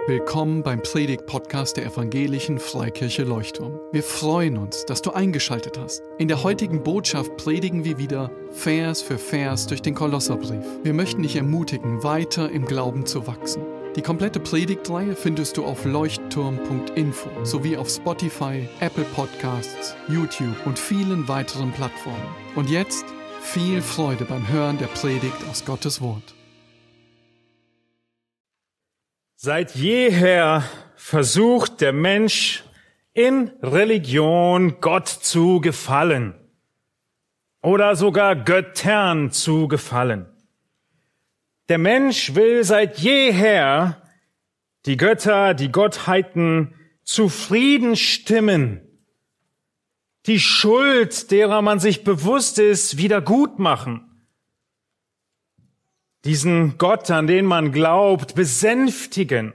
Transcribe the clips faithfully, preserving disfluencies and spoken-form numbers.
Willkommen beim Predigt-Podcast der Evangelischen Freikirche Leuchtturm. Wir freuen uns, dass du eingeschaltet hast. In der heutigen Botschaft predigen wir wieder Vers für Vers durch den Kolosserbrief. Wir möchten dich ermutigen, weiter im Glauben zu wachsen. Die komplette Predigtreihe findest du auf leuchtturm punkt info sowie auf Spotify, Apple Podcasts, YouTube und vielen weiteren Plattformen. Und jetzt viel Freude beim Hören der Predigt aus Gottes Wort. Seit jeher versucht der Mensch in Religion Gott zu gefallen oder sogar Göttern zu gefallen. Der Mensch will seit jeher die Götter, die Gottheiten zufrieden stimmen, die Schuld, derer man sich bewusst ist, wieder gut machen. Diesen Gott, an den man glaubt, besänftigen.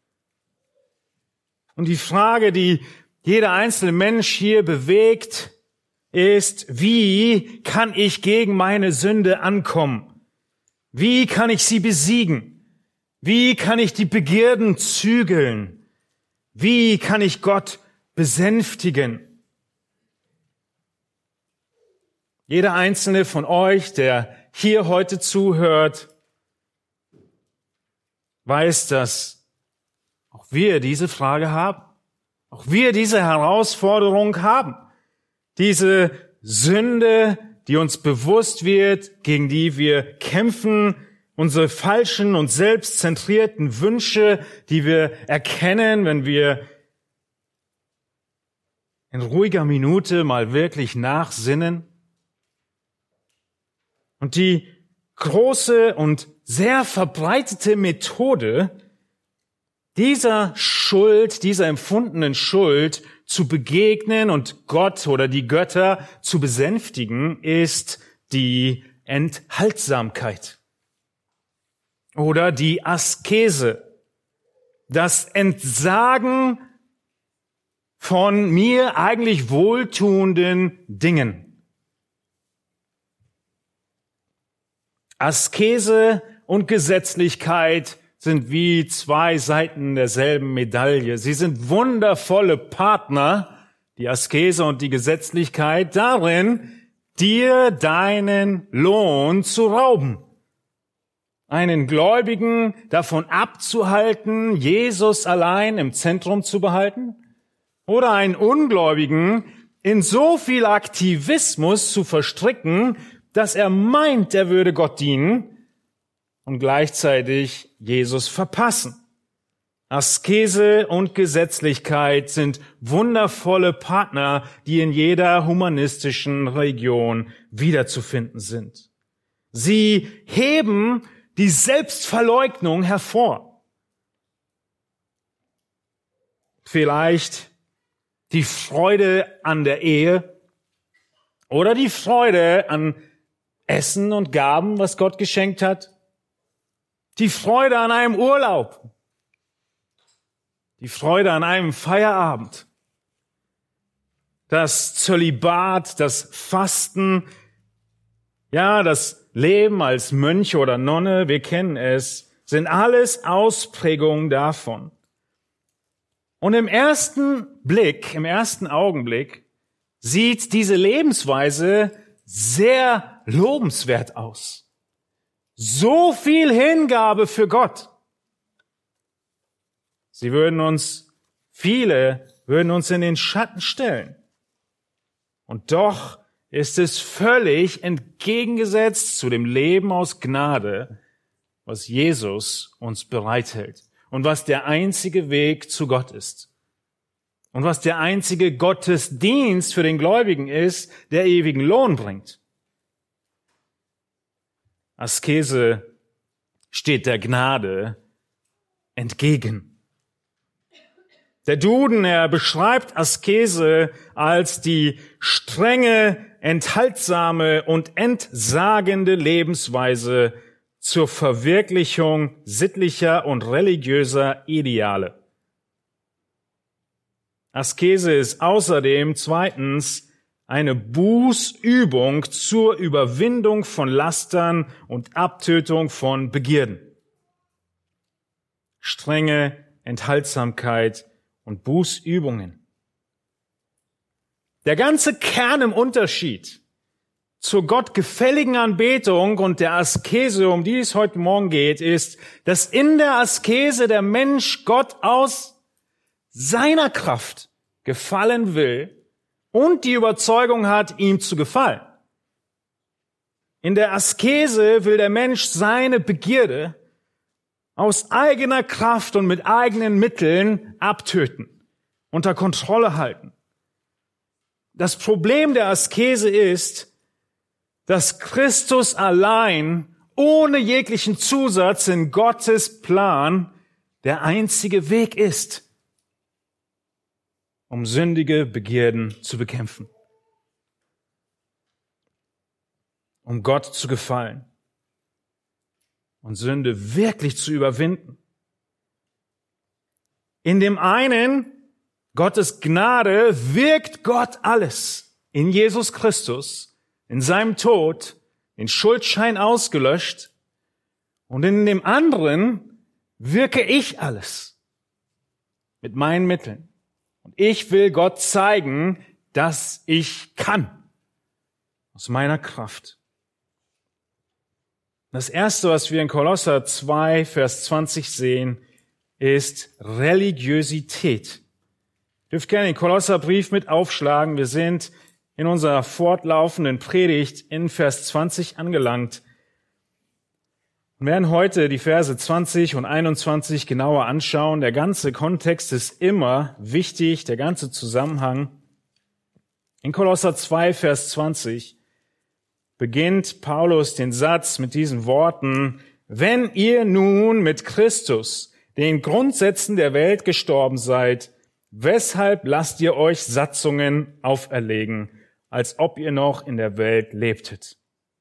Und die Frage, die jeder einzelne Mensch hier bewegt, ist, wie kann ich gegen meine Sünde ankommen? Wie kann ich sie besiegen? Wie kann ich die Begierden zügeln? Wie kann ich Gott besänftigen? Jeder einzelne von euch, der hier heute zuhört, weiß, dass auch wir diese Frage haben, auch wir diese Herausforderung haben, diese Sünde, die uns bewusst wird, gegen die wir kämpfen, unsere falschen und selbstzentrierten Wünsche, die wir erkennen, wenn wir in ruhiger Minute mal wirklich nachsinnen. Und die große und sehr verbreitete Methode, dieser Schuld, dieser empfundenen Schuld zu begegnen und Gott oder die Götter zu besänftigen, ist die Enthaltsamkeit oder die Askese, das Entsagen von mir eigentlich wohltuenden Dingen. Askese und Gesetzlichkeit sind wie zwei Seiten derselben Medaille. Sie sind wundervolle Partner, die Askese und die Gesetzlichkeit, darin, dir deinen Lohn zu rauben. Einen Gläubigen davon abzuhalten, Jesus allein im Zentrum zu behalten, oder einen Ungläubigen in so viel Aktivismus zu verstricken, dass er meint, er würde Gott dienen und gleichzeitig Jesus verpassen. Askese und Gesetzlichkeit sind wundervolle Partner, die in jeder humanistischen Religion wiederzufinden sind. Sie heben die Selbstverleugnung hervor. Vielleicht die Freude an der Ehe oder die Freude an Essen und Gaben, was Gott geschenkt hat. Die Freude an einem Urlaub. Die Freude an einem Feierabend. Das Zölibat, das Fasten, ja, das Leben als Mönch oder Nonne, wir kennen es, sind alles Ausprägungen davon. Und im ersten Blick, im ersten Augenblick sieht diese Lebensweise sehr lobenswert aus. So viel Hingabe für Gott. Sie würden uns, viele würden uns in den Schatten stellen. Und doch ist es völlig entgegengesetzt zu dem Leben aus Gnade, was Jesus uns bereithält und was der einzige Weg zu Gott ist. Und was der einzige Gottesdienst für den Gläubigen ist, der ewigen Lohn bringt. Askese steht der Gnade entgegen. Der Duden, er beschreibt Askese als die strenge, enthaltsame und entsagende Lebensweise zur Verwirklichung sittlicher und religiöser Ideale. Askese ist außerdem zweitens eine Bußübung zur Überwindung von Lastern und Abtötung von Begierden. Strenge, Enthaltsamkeit und Bußübungen. Der ganze Kern im Unterschied zur gottgefälligen Anbetung und der Askese, um die es heute Morgen geht, ist, dass in der Askese der Mensch Gott aus seiner Kraft gefallen will und die Überzeugung hat, ihm zu gefallen. In der Askese will der Mensch seine Begierde aus eigener Kraft und mit eigenen Mitteln abtöten, unter Kontrolle halten. Das Problem der Askese ist, dass Christus allein, ohne jeglichen Zusatz in Gottes Plan, der einzige Weg ist, um sündige Begierden zu bekämpfen, um Gott zu gefallen und Sünde wirklich zu überwinden. In dem einen, Gottes Gnade, wirkt Gott alles in Jesus Christus, in seinem Tod, den Schuldschein ausgelöscht, und in dem anderen wirke ich alles mit meinen Mitteln. Und ich will Gott zeigen, dass ich kann aus meiner Kraft. Das Erste, was wir in Kolosser zwei, Vers zwanzig sehen, ist Religiosität. Ihr dürft gerne den Kolosserbrief mit aufschlagen. Wir sind in unserer fortlaufenden Predigt in Vers zwanzig angelangt und werden heute die Verse zwanzig und einundzwanzig genauer anschauen. Der ganze Kontext ist immer wichtig, der ganze Zusammenhang. In Kolosser zwei, Vers zwanzig beginnt Paulus den Satz mit diesen Worten: Wenn ihr nun mit Christus, den Grundsätzen der Welt, gestorben seid, weshalb lasst ihr euch Satzungen auferlegen, als ob ihr noch in der Welt lebtet?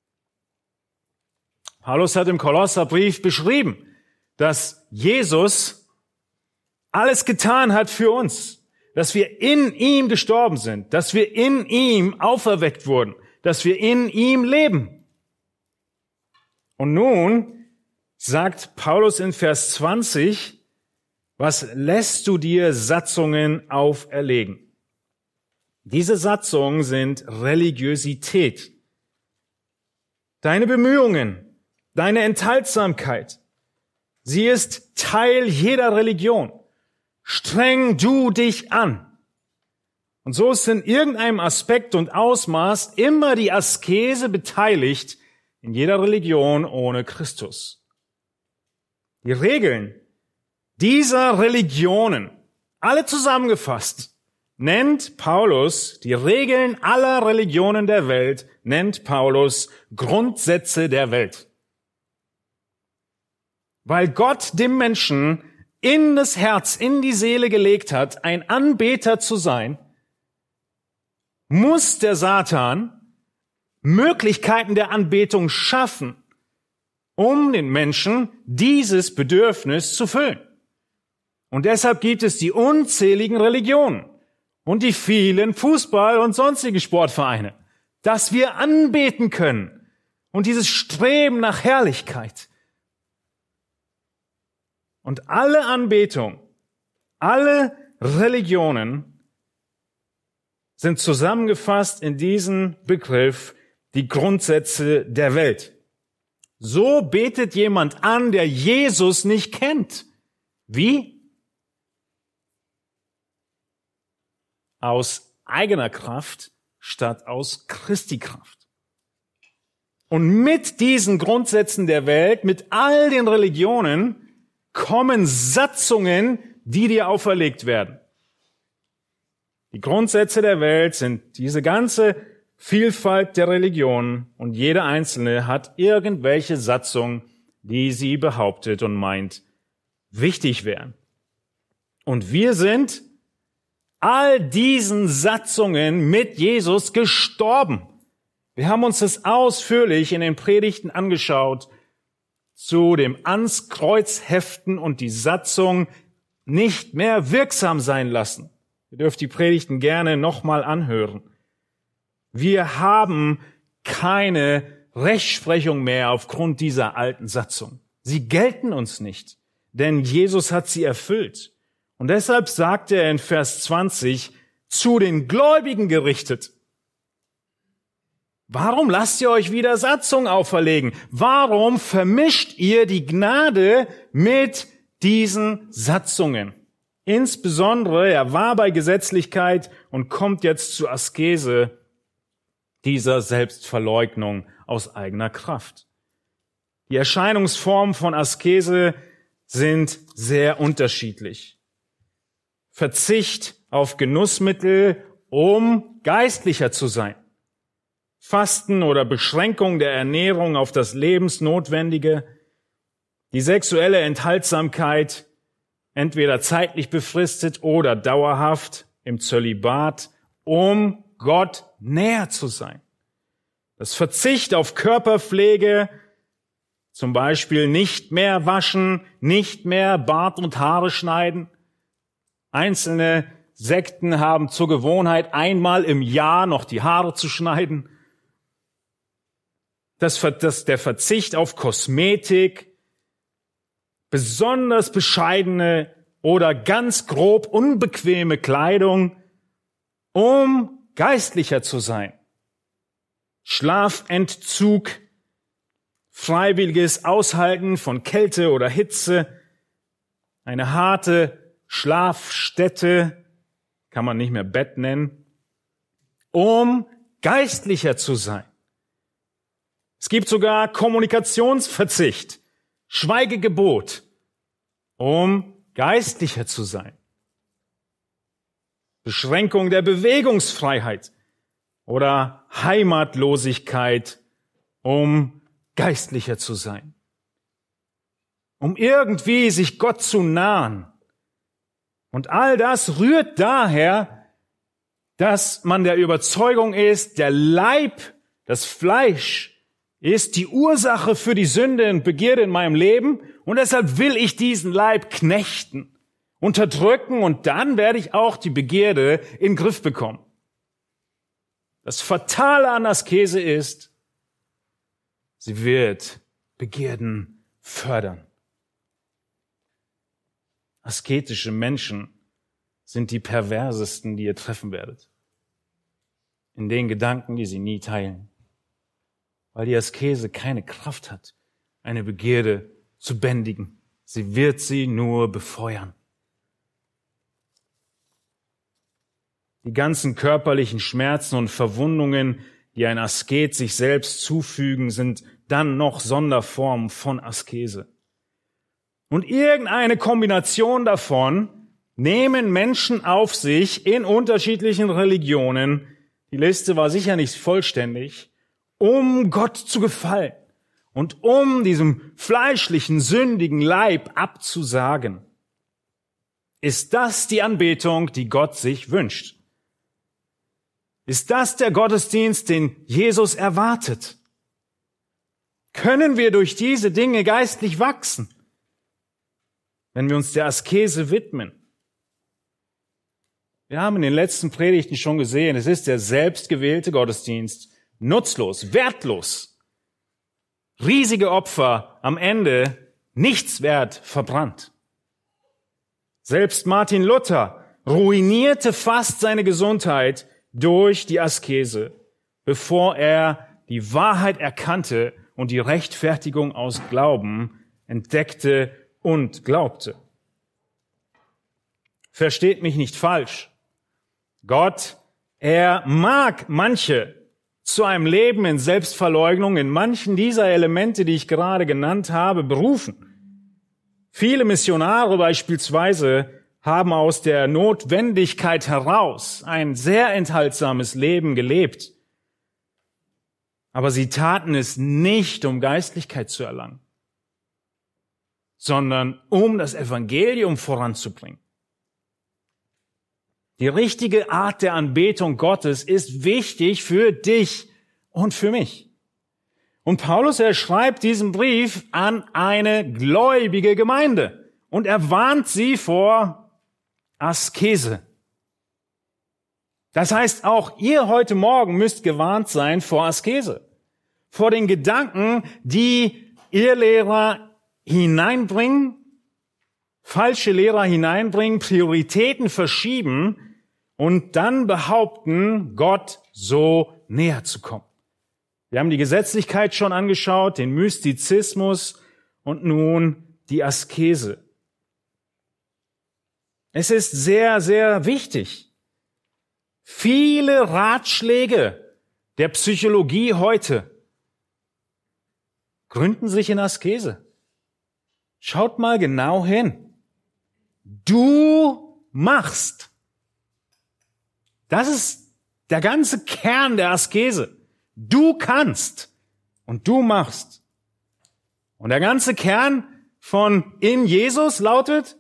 Paulus hat im Kolosserbrief beschrieben, dass Jesus alles getan hat für uns, dass wir in ihm gestorben sind, dass wir in ihm auferweckt wurden, dass wir in ihm leben. Und nun sagt Paulus in Vers zwanzig, was lässt du dir Satzungen auferlegen? Diese Satzungen sind Religiosität. Deine Bemühungen, deine Enthaltsamkeit, sie ist Teil jeder Religion. Streng du dich an. Und so ist in irgendeinem Aspekt und Ausmaß immer die Askese beteiligt in jeder Religion ohne Christus. Die Regeln dieser Religionen, alle zusammengefasst, nennt Paulus, die Regeln aller Religionen der Welt, nennt Paulus Grundsätze der Welt. Weil Gott dem Menschen in das Herz, in die Seele gelegt hat, ein Anbeter zu sein, muss der Satan Möglichkeiten der Anbetung schaffen, um den Menschen dieses Bedürfnis zu füllen. Und deshalb gibt es die unzähligen Religionen und die vielen Fußball- und sonstige Sportvereine, dass wir anbeten können und dieses Streben nach Herrlichkeit. Und alle Anbetung, alle Religionen sind zusammengefasst in diesen Begriff, die Grundsätze der Welt. So betet jemand an, der Jesus nicht kennt. Wie? Aus eigener Kraft statt aus Christi Kraft. Und mit diesen Grundsätzen der Welt, mit all den Religionen, kommen Satzungen, die dir auferlegt werden. Die Grundsätze der Welt sind diese ganze Vielfalt der Religionen und jede einzelne hat irgendwelche Satzungen, die sie behauptet und meint, wichtig wären. Und wir sind all diesen Satzungen mit Jesus gestorben. Wir haben uns das ausführlich in den Predigten angeschaut, zu dem ans Kreuz heften und die Satzung nicht mehr wirksam sein lassen. Ihr dürft die Predigten gerne nochmal anhören. Wir haben keine Rechtsprechung mehr aufgrund dieser alten Satzung. Sie gelten uns nicht, denn Jesus hat sie erfüllt. Und deshalb sagt er in Vers zwanzig, zu den Gläubigen gerichtet. Warum lasst ihr euch wieder Satzung auferlegen? Warum vermischt ihr die Gnade mit diesen Satzungen? Insbesondere, er war bei Gesetzlichkeit und kommt jetzt zur Askese, dieser Selbstverleugnung aus eigener Kraft. Die Erscheinungsformen von Askese sind sehr unterschiedlich. Verzicht auf Genussmittel, um geistlicher zu sein. Fasten oder Beschränkung der Ernährung auf das Lebensnotwendige. Die sexuelle Enthaltsamkeit, entweder zeitlich befristet oder dauerhaft im Zölibat, um Gott näher zu sein. Das Verzicht auf Körperpflege, zum Beispiel nicht mehr waschen, nicht mehr Bart und Haare schneiden. Einzelne Sekten haben zur Gewohnheit, einmal im Jahr noch die Haare zu schneiden. Das, das, der Verzicht auf Kosmetik, besonders bescheidene oder ganz grob unbequeme Kleidung, um geistlicher zu sein. Schlafentzug, freiwilliges Aushalten von Kälte oder Hitze, eine harte Schlafstätte, kann man nicht mehr Bett nennen, um geistlicher zu sein. Es gibt sogar Kommunikationsverzicht, Schweigegebot, um geistlicher zu sein. Beschränkung der Bewegungsfreiheit oder Heimatlosigkeit, um geistlicher zu sein. Um irgendwie sich Gott zu nahen. Und all das rührt daher, dass man der Überzeugung ist, der Leib, das Fleisch, ist die Ursache für die Sünde und Begierde in meinem Leben und deshalb will ich diesen Leib knechten, unterdrücken und dann werde ich auch die Begierde in den Griff bekommen. Das Fatale an Askese ist, sie wird Begierden fördern. Asketische Menschen sind die perversesten, die ihr treffen werdet. In den Gedanken, die sie nie teilen. Weil die Askese keine Kraft hat, eine Begierde zu bändigen. Sie wird sie nur befeuern. Die ganzen körperlichen Schmerzen und Verwundungen, die ein Asket sich selbst zufügen, sind dann noch Sonderformen von Askese. Und irgendeine Kombination davon nehmen Menschen auf sich in unterschiedlichen Religionen. Die Liste war sicher nicht vollständig, um Gott zu gefallen und um diesem fleischlichen, sündigen Leib abzusagen. Ist das die Anbetung, die Gott sich wünscht? Ist das der Gottesdienst, den Jesus erwartet? Können wir durch diese Dinge geistlich wachsen, wenn wir uns der Askese widmen? Wir haben in den letzten Predigten schon gesehen, es ist der selbstgewählte Gottesdienst, nutzlos, wertlos, riesige Opfer, am Ende nichts wert, verbrannt. Selbst Martin Luther ruinierte fast seine Gesundheit durch die Askese, bevor er die Wahrheit erkannte und die Rechtfertigung aus Glauben entdeckte und glaubte. Versteht mich nicht falsch. Gott, er mag manche zu einem Leben in Selbstverleugnung, in manchen dieser Elemente, die ich gerade genannt habe, berufen. Viele Missionare beispielsweise haben aus der Notwendigkeit heraus ein sehr enthaltsames Leben gelebt. Aber sie taten es nicht, um Geistlichkeit zu erlangen, sondern um das Evangelium voranzubringen. Die richtige Art der Anbetung Gottes ist wichtig für dich und für mich. Und Paulus, er schreibt diesen Brief an eine gläubige Gemeinde und er warnt sie vor Askese. Das heißt, auch ihr heute Morgen müsst gewarnt sein vor Askese, vor den Gedanken, die Irrlehrer hineinbringen, falsche Lehrer hineinbringen, Prioritäten verschieben und dann behaupten, Gott so näher zu kommen. Wir haben die Gesetzlichkeit schon angeschaut, den Mystizismus und nun die Askese. Es ist sehr, sehr wichtig. Viele Ratschläge der Psychologie heute gründen sich in Askese. Schaut mal genau hin. Du machst. Das ist der ganze Kern der Askese. Du kannst und du machst. Und der ganze Kern von in Jesus lautet,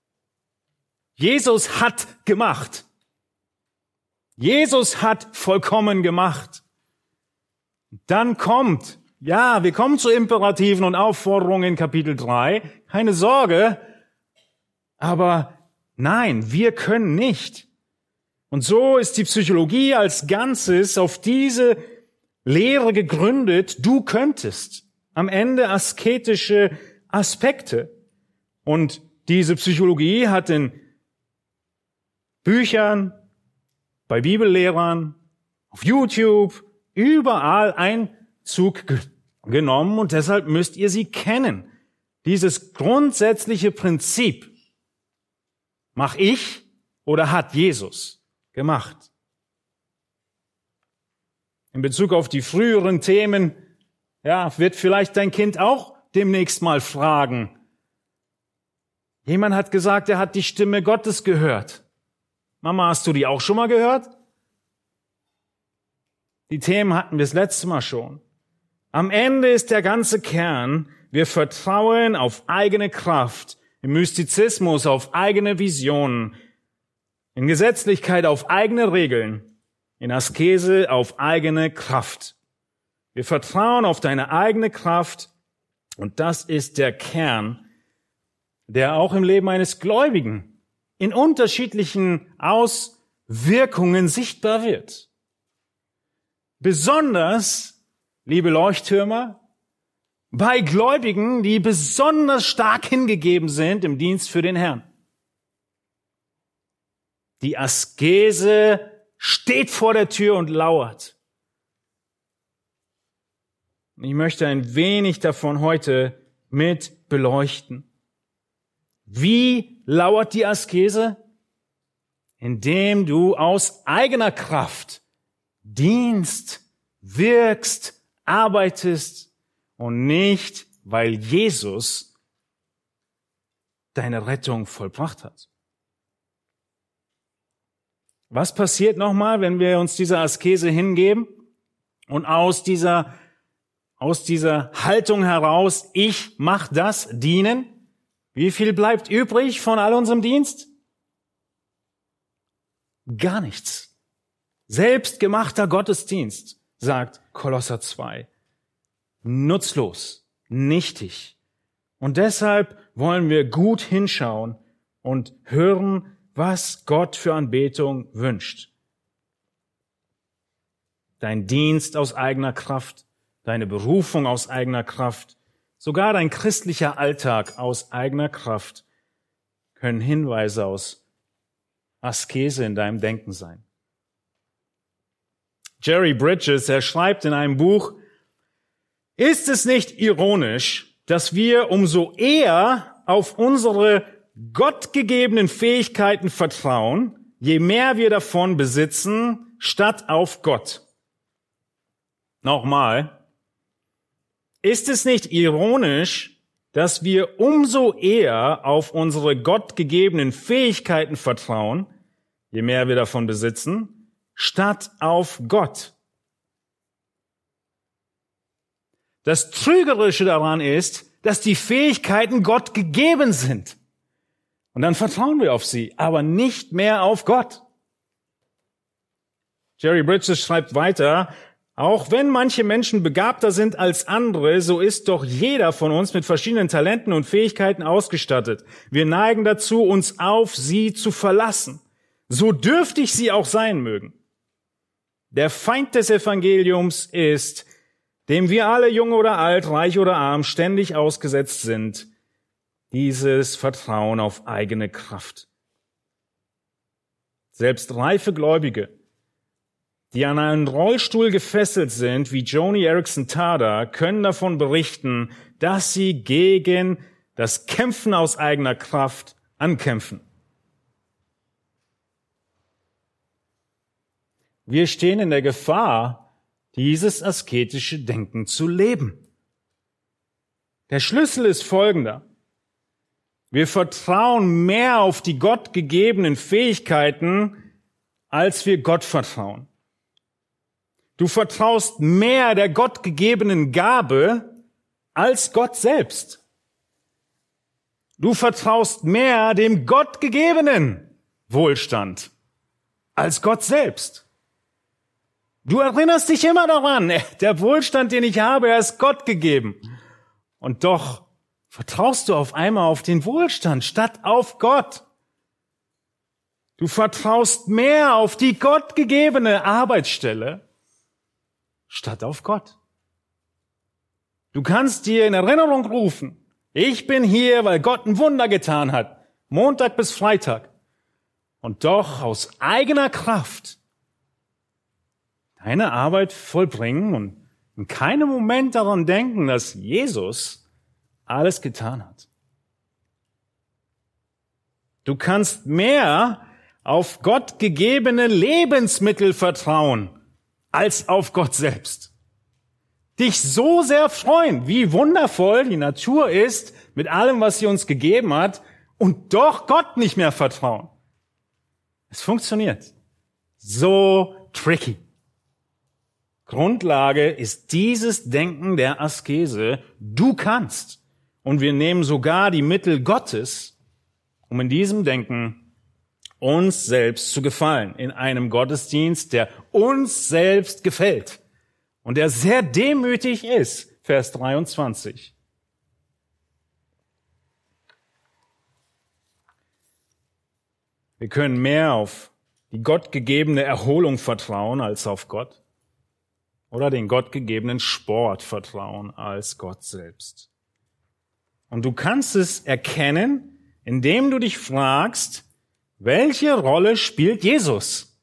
Jesus hat gemacht. Jesus hat vollkommen gemacht. Dann kommt, ja, wir kommen zu Imperativen und Aufforderungen in Kapitel drei. Keine Sorge. Aber nein, wir können nicht. Und so ist die Psychologie als Ganzes auf diese Lehre gegründet, du könntest. Am Ende asketische Aspekte. Und diese Psychologie hat in Büchern, bei Bibellehrern, auf YouTube, überall Einzug ge- genommen und deshalb müsst ihr sie kennen. Dieses grundsätzliche Prinzip, mach ich oder hat Jesus gemacht? In Bezug auf die früheren Themen, ja, wird vielleicht dein Kind auch demnächst mal fragen. Jemand hat gesagt, er hat die Stimme Gottes gehört. Mama, hast du die auch schon mal gehört? Die Themen hatten wir das letzte Mal schon. Am Ende ist der ganze Kern, wir vertrauen auf eigene Kraft, im Mystizismus auf eigene Visionen, in Gesetzlichkeit auf eigene Regeln, in Askese auf eigene Kraft. Wir vertrauen auf deine eigene Kraft und das ist der Kern, der auch im Leben eines Gläubigen in unterschiedlichen Auswirkungen sichtbar wird. Besonders, liebe Leuchttürmer, bei Gläubigen, die besonders stark hingegeben sind im Dienst für den Herrn. Die Askese steht vor der Tür und lauert. Ich möchte ein wenig davon heute mit beleuchten. Wie lauert die Askese? Indem du aus eigener Kraft dienst, wirkst, arbeitest und nicht, weil Jesus deine Rettung vollbracht hat. Was passiert nochmal, wenn wir uns dieser Askese hingeben und aus dieser, aus dieser Haltung heraus, ich mach das, dienen? Wie viel bleibt übrig von all unserem Dienst? Gar nichts. Selbstgemachter Gottesdienst, sagt Kolosser zwei. Nutzlos, nichtig. Und deshalb wollen wir gut hinschauen und hören, was Gott für Anbetung wünscht. Dein Dienst aus eigener Kraft, deine Berufung aus eigener Kraft, sogar dein christlicher Alltag aus eigener Kraft können Hinweise aus Askese in deinem Denken sein. Jerry Bridges, er schreibt in einem Buch, ist es nicht ironisch, dass wir umso eher auf unsere gottgegebenen Fähigkeiten vertrauen, je mehr wir davon besitzen, statt auf Gott? Nochmal. Ist es nicht ironisch, dass wir umso eher auf unsere gottgegebenen Fähigkeiten vertrauen, je mehr wir davon besitzen, statt auf Gott? Das Trügerische daran ist, dass die Fähigkeiten Gott gegeben sind. Und dann vertrauen wir auf sie, aber nicht mehr auf Gott. Jerry Bridges schreibt weiter, auch wenn manche Menschen begabter sind als andere, so ist doch jeder von uns mit verschiedenen Talenten und Fähigkeiten ausgestattet. Wir neigen dazu, uns auf sie zu verlassen, so dürftig sie auch sein mögen. Der Feind des Evangeliums ist, dem wir alle, jung oder alt, reich oder arm, ständig ausgesetzt sind, dieses Vertrauen auf eigene Kraft. Selbst reife Gläubige, die an einen Rollstuhl gefesselt sind, wie Joni Eareckson Tada, können davon berichten, dass sie gegen das Kämpfen aus eigener Kraft ankämpfen. Wir stehen in der Gefahr, dieses asketische Denken zu leben. Der Schlüssel ist folgender. Wir vertrauen mehr auf die Gott gegebenen Fähigkeiten, als wir Gott vertrauen. Du vertraust mehr der Gott gegebenen Gabe als Gott selbst. Du vertraust mehr dem Gott gegebenen Wohlstand als Gott selbst. Du erinnerst dich immer daran, der Wohlstand, den ich habe, er ist Gott gegeben. Und doch vertraust du auf einmal auf den Wohlstand statt auf Gott. Du vertraust mehr auf die gottgegebene Arbeitsstelle statt auf Gott. Du kannst dir in Erinnerung rufen, ich bin hier, weil Gott ein Wunder getan hat, Montag bis Freitag. Und doch aus eigener Kraft deine Arbeit vollbringen und in keinem Moment daran denken, dass Jesus alles getan hat. Du kannst mehr auf Gott gegebene Lebensmittel vertrauen, als auf Gott selbst. Dich so sehr freuen, wie wundervoll die Natur ist, mit allem, was sie uns gegeben hat, und doch Gott nicht mehr vertrauen. Es funktioniert. So tricky. Grundlage ist dieses Denken der Askese. Du kannst. Und wir nehmen sogar die Mittel Gottes, um in diesem Denken uns selbst zu gefallen. In einem Gottesdienst, der uns selbst gefällt. Und der sehr demütig ist. Vers dreiundzwanzig. Wir können mehr auf die gottgegebene Erholung vertrauen als auf Gott. Oder den gottgegebenen Sport vertrauen als Gott selbst. Und du kannst es erkennen, indem du dich fragst, welche Rolle spielt Jesus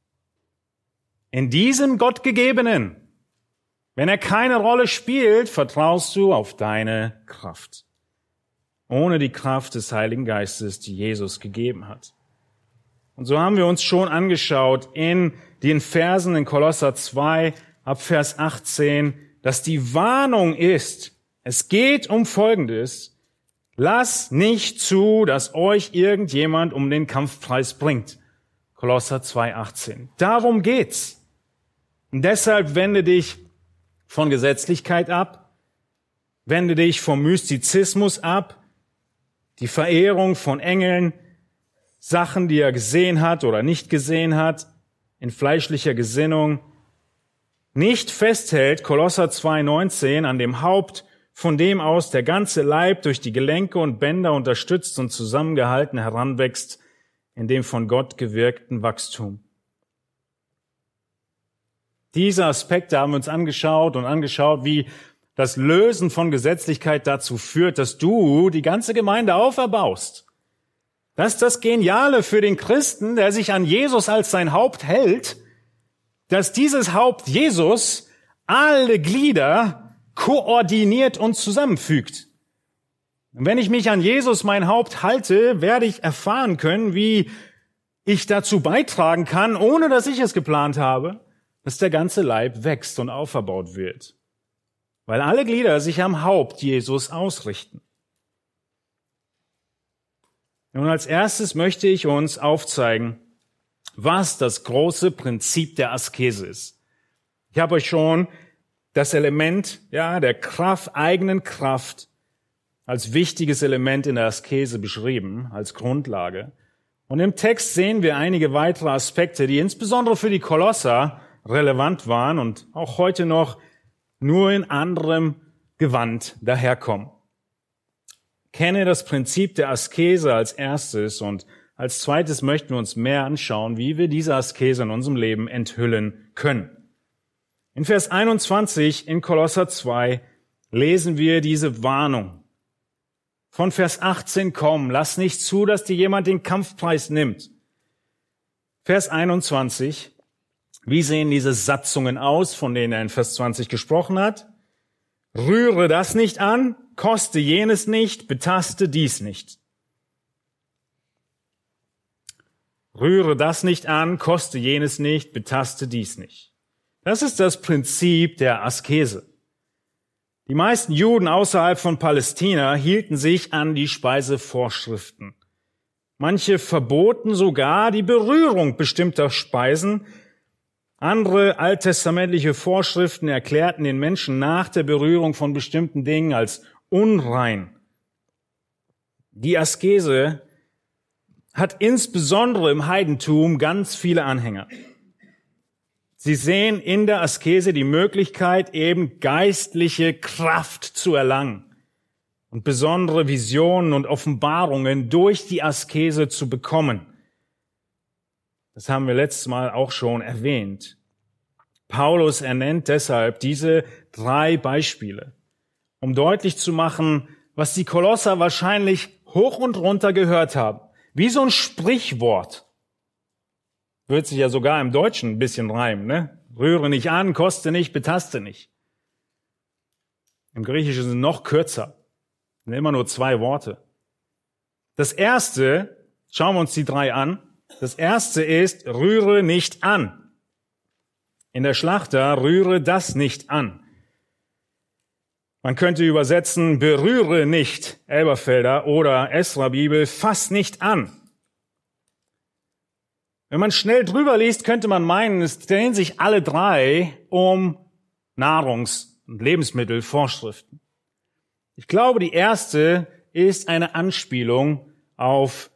in diesem Gottgegebenen? Wenn er keine Rolle spielt, vertraust du auf deine Kraft. Ohne die Kraft des Heiligen Geistes, die Jesus gegeben hat. Und so haben wir uns schon angeschaut in den Versen in Kolosser zwei, ab Vers achtzehn, dass die Warnung ist, es geht um Folgendes: Lass nicht zu, dass euch irgendjemand um den Kampfpreis bringt. Kolosser zwei, achtzehn. Darum geht's. Und deshalb wende dich von Gesetzlichkeit ab, wende dich vom Mystizismus ab, die Verehrung von Engeln, Sachen, die er gesehen hat oder nicht gesehen hat, in fleischlicher Gesinnung, nicht festhält, Kolosser zwei, neunzehn, an dem Haupt, von dem aus der ganze Leib durch die Gelenke und Bänder unterstützt und zusammengehalten heranwächst, in dem von Gott gewirkten Wachstum. Diese Aspekte haben wir uns angeschaut und angeschaut, wie das Lösen von Gesetzlichkeit dazu führt, dass du die ganze Gemeinde auferbaust. Das ist das Geniale für den Christen, der sich an Jesus als sein Haupt hält, dass dieses Haupt Jesus alle Glieder koordiniert und zusammenfügt. Und wenn ich mich an Jesus, mein Haupt, halte, werde ich erfahren können, wie ich dazu beitragen kann, ohne dass ich es geplant habe, dass der ganze Leib wächst und auferbaut wird. Weil alle Glieder sich am Haupt Jesus ausrichten. Nun, als erstes möchte ich uns aufzeigen, was das große Prinzip der Askese ist. Ich habe euch schon das Element, ja, der Kraft, eigenen Kraft als wichtiges Element in der Askese beschrieben, als Grundlage. Und im Text sehen wir einige weitere Aspekte, die insbesondere für die Kolosser relevant waren und auch heute noch nur in anderem Gewand daherkommen. Kenne das Prinzip der Askese als erstes und als zweites möchten wir uns mehr anschauen, wie wir diese Askese in unserem Leben enthüllen können. In Vers einundzwanzig in Kolosser zwei lesen wir diese Warnung. von Vers achtzehn kommen. Lass nicht zu, dass dir jemand den Kampfpreis nimmt. Vers einundzwanzig. Wie sehen diese Satzungen aus, von denen er in Vers zwanzig gesprochen hat? Rühre das nicht an, koste jenes nicht, betaste dies nicht. Rühre das nicht an, koste jenes nicht, betaste dies nicht. Das ist das Prinzip der Askese. Die meisten Juden außerhalb von Palästina hielten sich an die Speisevorschriften. Manche verboten sogar die Berührung bestimmter Speisen. Andere alttestamentliche Vorschriften erklärten den Menschen nach der Berührung von bestimmten Dingen als unrein. Die Askese hat insbesondere im Heidentum ganz viele Anhänger. Sie sehen in der Askese die Möglichkeit, eben geistliche Kraft zu erlangen und besondere Visionen und Offenbarungen durch die Askese zu bekommen. Das haben wir letztes Mal auch schon erwähnt. Paulus ernennt deshalb diese drei Beispiele, um deutlich zu machen, was die Kolosser wahrscheinlich hoch und runter gehört haben. Wie so ein Sprichwort. Wird sich ja sogar im Deutschen ein bisschen reimen, ne? Rühre nicht an, koste nicht, betaste nicht. Im Griechischen sind noch kürzer. Sind immer nur zwei Worte. Das erste, schauen wir uns die drei an. Das erste ist, rühre nicht an. In der Schlachter, rühre das nicht an. Man könnte übersetzen, berühre nicht, Elberfelder oder Esra-Bibel, fass nicht an. Wenn man schnell drüber liest, könnte man meinen, es drehen sich alle drei um Nahrungs- und Lebensmittelvorschriften. Ich glaube, die erste ist eine Anspielung auf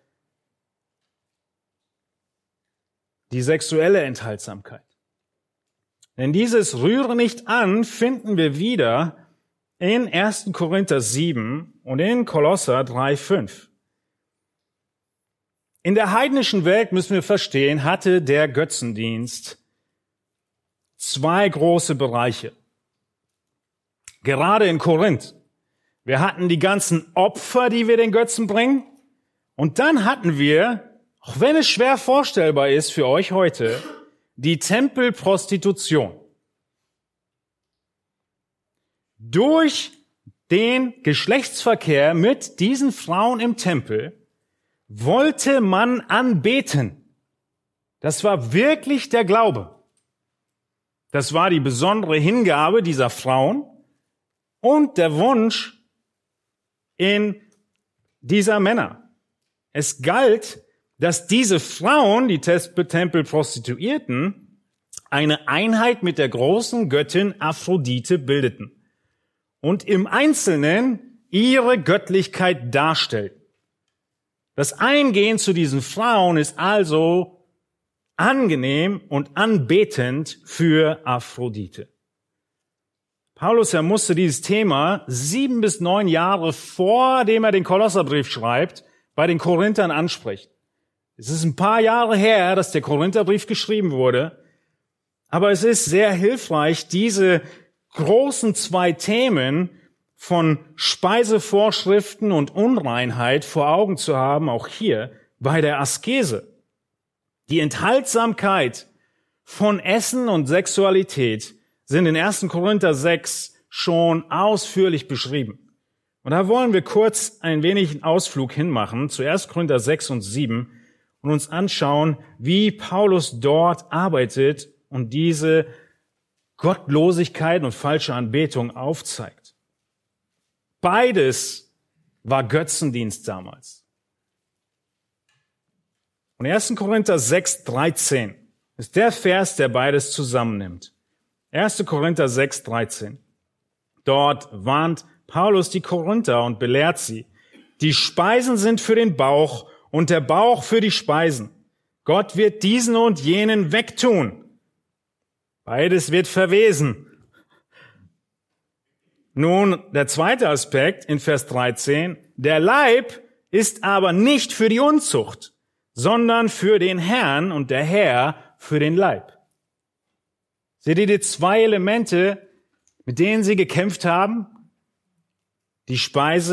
die sexuelle Enthaltsamkeit. Denn dieses Rühre nicht an finden wir wieder in ersten Korinther sieben und in Kolosser drei fünf. In der heidnischen Welt, müssen wir verstehen, hatte der Götzendienst zwei große Bereiche. Gerade in Korinth. Wir hatten die ganzen Opfer, die wir den Götzen bringen. Und dann hatten wir, auch wenn es schwer vorstellbar ist für euch heute, die Tempelprostitution. Durch den Geschlechtsverkehr mit diesen Frauen im Tempel wollte man anbeten. Das war wirklich der Glaube. Das war die besondere Hingabe dieser Frauen und der Wunsch in dieser Männer. Es galt, dass diese Frauen, die Tempelprostituierten, eine Einheit mit der großen Göttin Aphrodite bildeten und im Einzelnen ihre Göttlichkeit darstellten. Das Eingehen zu diesen Frauen ist also angenehm und anbetend für Aphrodite. Paulus, er musste dieses Thema sieben bis neun Jahre vor dem er den Kolosserbrief schreibt, bei den Korinthern ansprechen. Es ist ein paar Jahre her, dass der Korintherbrief geschrieben wurde, aber es ist sehr hilfreich, diese großen zwei Themen von Speisevorschriften und Unreinheit vor Augen zu haben, auch hier bei der Askese. Die Enthaltsamkeit von Essen und Sexualität sind in ersten Korinther sechs schon ausführlich beschrieben. Und da wollen wir kurz ein wenig einen Ausflug hinmachen zu ersten Korinther sechs und sieben und uns anschauen, wie Paulus dort arbeitet und diese Gottlosigkeit und falsche Anbetung aufzeigt. Beides war Götzendienst damals. Und ersten Korinther sechs dreizehn ist der Vers, der beides zusammennimmt. ersten Korinther sechs dreizehn. Dort warnt Paulus die Korinther und belehrt sie. Die Speisen sind für den Bauch und der Bauch für die Speisen. Gott wird diesen und jenen wegtun. Beides wird verwesen. Nun, der zweite Aspekt in Vers dreizehn. Der Leib ist aber nicht für die Unzucht, sondern für den Herrn und der Herr für den Leib. Seht ihr die zwei Elemente, mit denen sie gekämpft haben? Die Speise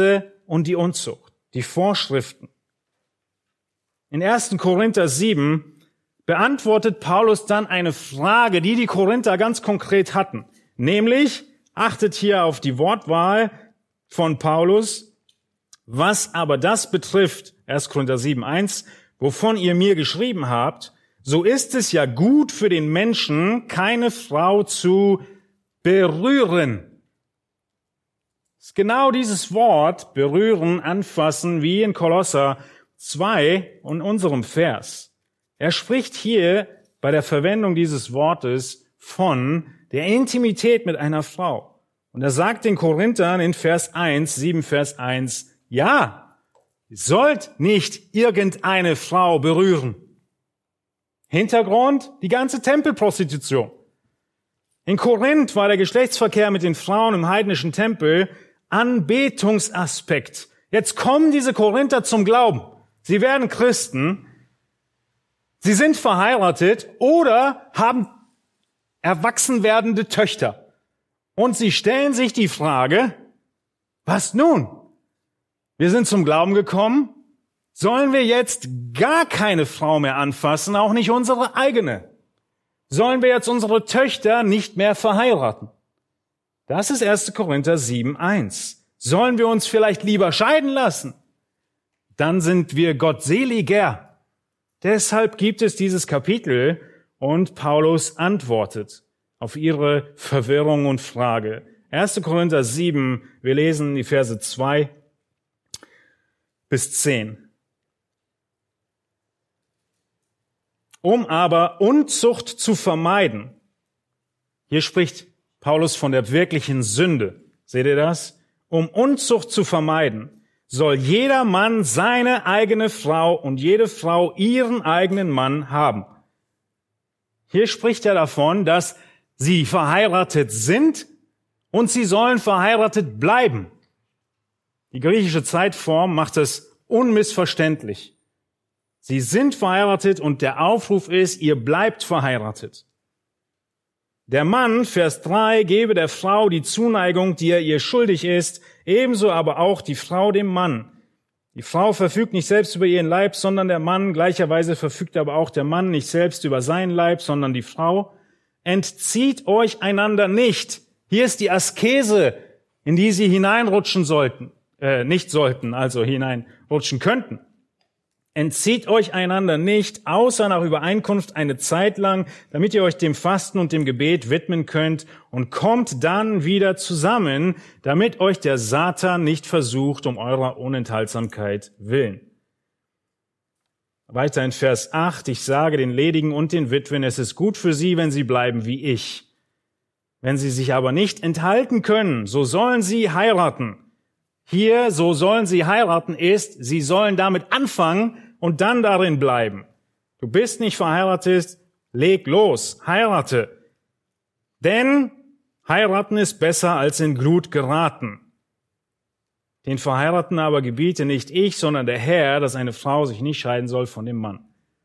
und die Unzucht, die Vorschriften. In ersten Korinther sieben beantwortet Paulus dann eine Frage, die die Korinther ganz konkret hatten. Nämlich, achtet hier auf die Wortwahl von Paulus, was aber das betrifft, erster Korinther sieben, eins, wovon ihr mir geschrieben habt, so ist es ja gut für den Menschen, keine Frau zu berühren. Es ist genau dieses Wort, berühren, anfassen, wie in Kolosser zwei und unserem Vers. Er spricht hier bei der Verwendung dieses Wortes von der Intimität mit einer Frau. Und er sagt den Korinthern in Vers eins, sieben Vers eins, ja, ihr sollt nicht irgendeine Frau berühren. Hintergrund, die ganze Tempelprostitution. In Korinth war der Geschlechtsverkehr mit den Frauen im heidnischen Tempel Anbetungsaspekt. Jetzt kommen diese Korinther zum Glauben. Sie werden Christen, sie sind verheiratet oder haben erwachsen werdende Töchter. Und sie stellen sich die Frage, was nun? Wir sind zum Glauben gekommen, sollen wir jetzt gar keine Frau mehr anfassen, auch nicht unsere eigene? Sollen wir jetzt unsere Töchter nicht mehr verheiraten? Das ist erster Korinther sieben, eins. Sollen wir uns vielleicht lieber scheiden lassen? Dann sind wir gottseliger. Deshalb gibt es dieses Kapitel und Paulus antwortet auf ihre Verwirrung und Frage. erster Korinther sieben, wir lesen die Verse zwei bis zehn. Um aber Unzucht zu vermeiden, hier spricht Paulus von der wirklichen Sünde. Seht ihr das? Um Unzucht zu vermeiden, soll jeder Mann seine eigene Frau und jede Frau ihren eigenen Mann haben. Hier spricht er davon, dass sie verheiratet sind und sie sollen verheiratet bleiben. Die griechische Zeitform macht es unmissverständlich. Sie sind verheiratet und der Aufruf ist, ihr bleibt verheiratet. Der Mann, Vers drei, gebe der Frau die Zuneigung, die er ihr schuldig ist, ebenso aber auch die Frau dem Mann. Die Frau verfügt nicht selbst über ihren Leib, sondern der Mann. Gleicherweise verfügt aber auch der Mann nicht selbst über seinen Leib, sondern die Frau. Entzieht euch einander nicht. Hier ist die Askese, in die sie hineinrutschen sollten, äh, nicht sollten, also hineinrutschen könnten. Entzieht euch einander nicht, außer nach Übereinkunft eine Zeit lang, damit ihr euch dem Fasten und dem Gebet widmen könnt und kommt dann wieder zusammen, damit euch der Satan nicht versucht um eurer Unenthaltsamkeit willen. Weiter in Vers acht, ich sage den Ledigen und den Witwen, es ist gut für sie, wenn sie bleiben wie ich. Wenn sie sich aber nicht enthalten können, so sollen sie heiraten. Hier, so sollen sie heiraten, ist, sie sollen damit anfangen und dann darin bleiben. Du bist nicht verheiratet, leg los, heirate. Denn heiraten ist besser als in Glut geraten. Den Verheirateten aber gebiete nicht ich, sondern der Herr, dass eine Frau sich nicht scheiden soll von dem Mann.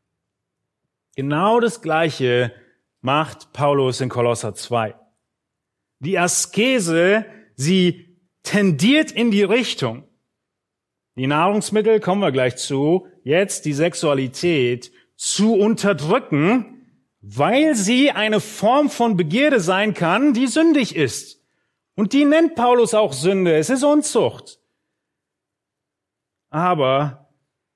Genau das Gleiche macht Paulus in Kolosser zwei. Die Askese, sie tendiert in die Richtung. Die Nahrungsmittel, kommen wir gleich zu, jetzt die Sexualität zu unterdrücken, weil sie eine Form von Begierde sein kann, die sündig ist. Und die nennt Paulus auch Sünde, es ist Unzucht. Aber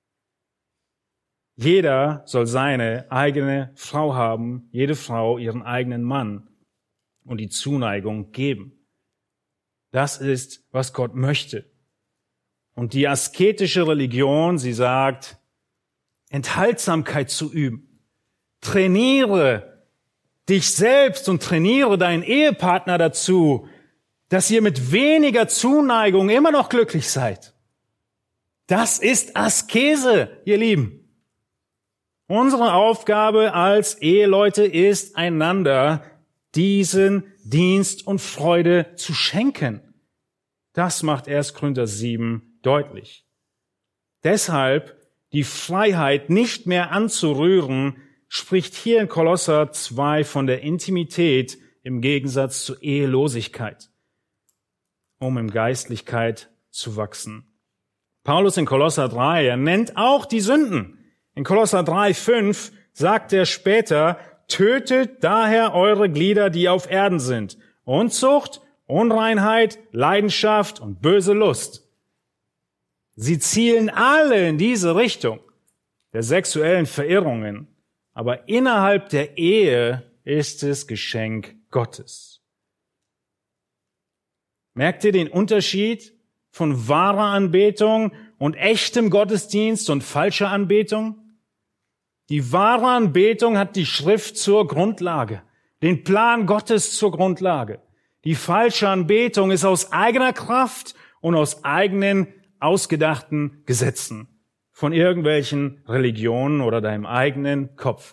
jeder soll seine eigene Frau haben, jede Frau ihren eigenen Mann und die Zuneigung geben. Das ist, was Gott möchte. Und die asketische Religion, sie sagt, Enthaltsamkeit zu üben. Trainiere dich selbst und trainiere deinen Ehepartner dazu, dass ihr mit weniger Zuneigung immer noch glücklich seid. Das ist Askese, ihr Lieben. Unsere Aufgabe als Eheleute ist, einander diesen Dienst und Freude zu schenken. Das macht erster Korinther sieben deutlich. Deshalb die Freiheit nicht mehr anzurühren, spricht hier in Kolosser zwei von der Intimität im Gegensatz zur Ehelosigkeit, um in Geistlichkeit zu wachsen. Paulus in Kolosser drei, er nennt auch die Sünden. In Kolosser drei, fünf sagt er später, tötet daher eure Glieder, die auf Erden sind. Unzucht, Unreinheit, Leidenschaft und böse Lust. Sie zielen alle in diese Richtung der sexuellen Verirrungen. Aber innerhalb der Ehe ist es Geschenk Gottes. Merkt ihr den Unterschied von wahrer Anbetung und echtem Gottesdienst und falscher Anbetung? Die wahre Anbetung hat die Schrift zur Grundlage, den Plan Gottes zur Grundlage. Die falsche Anbetung ist aus eigener Kraft und aus eigenen ausgedachten Gesetzen von irgendwelchen Religionen oder deinem eigenen Kopf.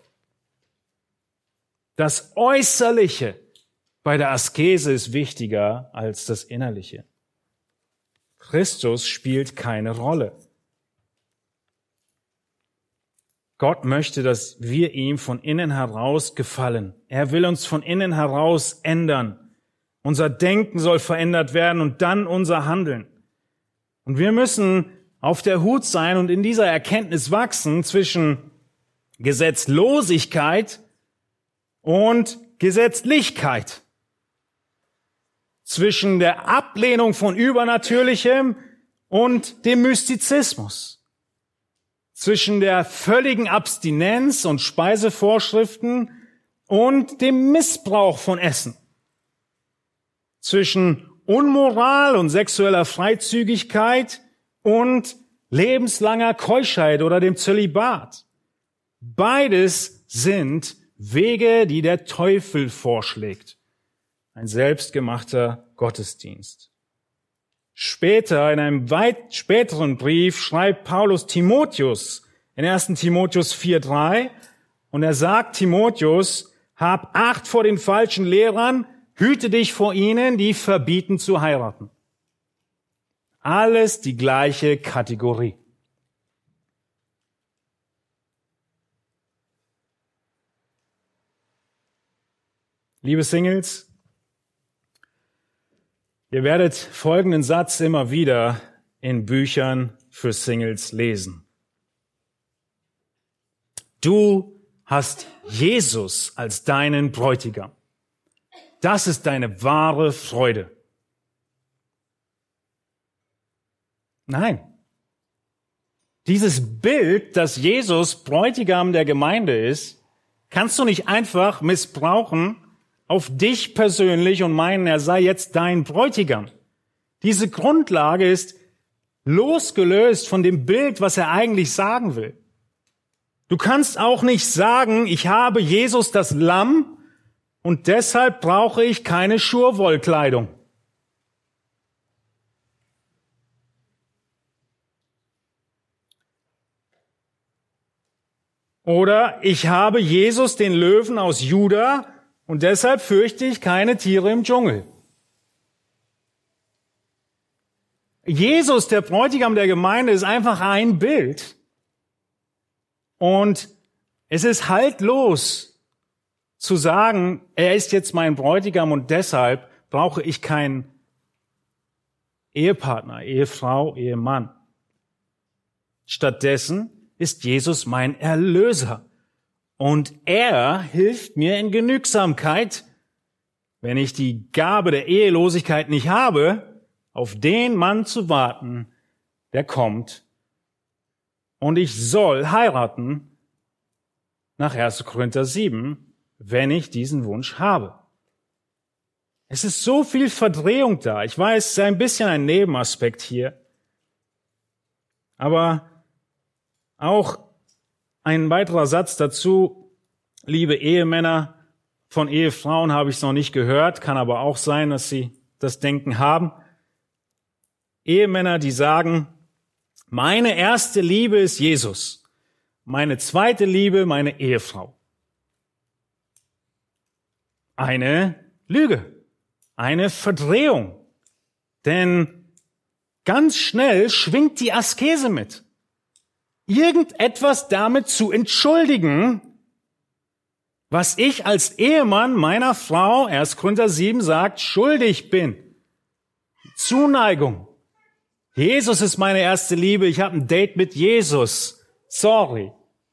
Das Äußerliche bei der Askese ist wichtiger als das Innerliche. Christus spielt keine Rolle. Gott möchte, dass wir ihm von innen heraus gefallen. Er will uns von innen heraus ändern. Unser Denken soll verändert werden und dann unser Handeln. Und wir müssen auf der Hut sein und in dieser Erkenntnis wachsen zwischen Gesetzlosigkeit und Gesetzlichkeit. Zwischen der Ablehnung von Übernatürlichem und dem Mystizismus. Zwischen der völligen Abstinenz und Speisevorschriften und dem Missbrauch von Essen. Zwischen Unmoral und sexueller Freizügigkeit und lebenslanger Keuschheit oder dem Zölibat. Beides sind Wege, die der Teufel vorschlägt. Ein selbstgemachter Gottesdienst. Später, in einem weit späteren Brief, schreibt Paulus Timotheus in ersten Timotheus vier, drei und er sagt Timotheus, hab Acht vor den falschen Lehrern, hüte dich vor ihnen, die verbieten zu heiraten. Alles die gleiche Kategorie. Liebe Singles, ihr werdet folgenden Satz immer wieder in Büchern für Singles lesen. Du hast Jesus als deinen Bräutigam. Das ist deine wahre Freude. Nein. Dieses Bild, dass Jesus Bräutigam der Gemeinde ist, kannst du nicht einfach missbrauchen auf dich persönlich und meinen, er sei jetzt dein Bräutigam. Diese Grundlage ist losgelöst von dem Bild, was er eigentlich sagen will. Du kannst auch nicht sagen, ich habe Jesus das Lamm und deshalb brauche ich keine Schurwollkleidung. Oder ich habe Jesus den Löwen aus Juda und deshalb fürchte ich keine Tiere im Dschungel. Jesus, der Bräutigam der Gemeinde, ist einfach ein Bild. Und es ist haltlos zu sagen, er ist jetzt mein Bräutigam und deshalb brauche ich keinen Ehepartner, Ehefrau, Ehemann. Stattdessen ist Jesus mein Erlöser. Und er hilft mir in Genügsamkeit, wenn ich die Gabe der Ehelosigkeit nicht habe, auf den Mann zu warten, der kommt. Und ich soll heiraten nach erster Korinther sieben, wenn ich diesen Wunsch habe. Es ist so viel Verdrehung da. Ich weiß, es ist ein bisschen ein Nebenaspekt hier. Aber auch ein weiterer Satz dazu, liebe Ehemänner, von Ehefrauen habe ich es noch nicht gehört, kann aber auch sein, dass sie das Denken haben. Ehemänner, die sagen, meine erste Liebe ist Jesus, meine zweite Liebe meine Ehefrau. Eine Lüge, eine Verdrehung, denn ganz schnell schwingt die Askese mit. Irgendetwas damit zu entschuldigen, was ich als Ehemann meiner Frau, erster Korinther sieben sagt, schuldig bin. Zuneigung, Jesus ist meine erste Liebe. Ich habe ein Date mit Jesus. Sorry.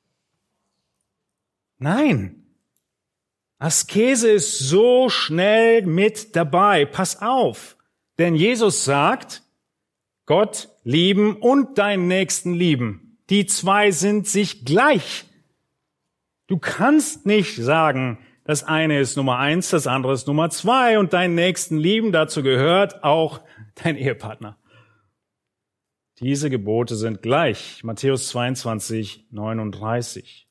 Nein. Askese ist so schnell mit dabei. Pass auf. Denn Jesus sagt, Gott lieben und deinen Nächsten lieben. Die zwei sind sich gleich. Du kannst nicht sagen, das eine ist Nummer eins, das andere ist Nummer zwei und deinen Nächsten lieben. Dazu gehört auch dein Ehepartner. Diese Gebote sind gleich. Matthäus zweiundzwanzig, neununddreißig.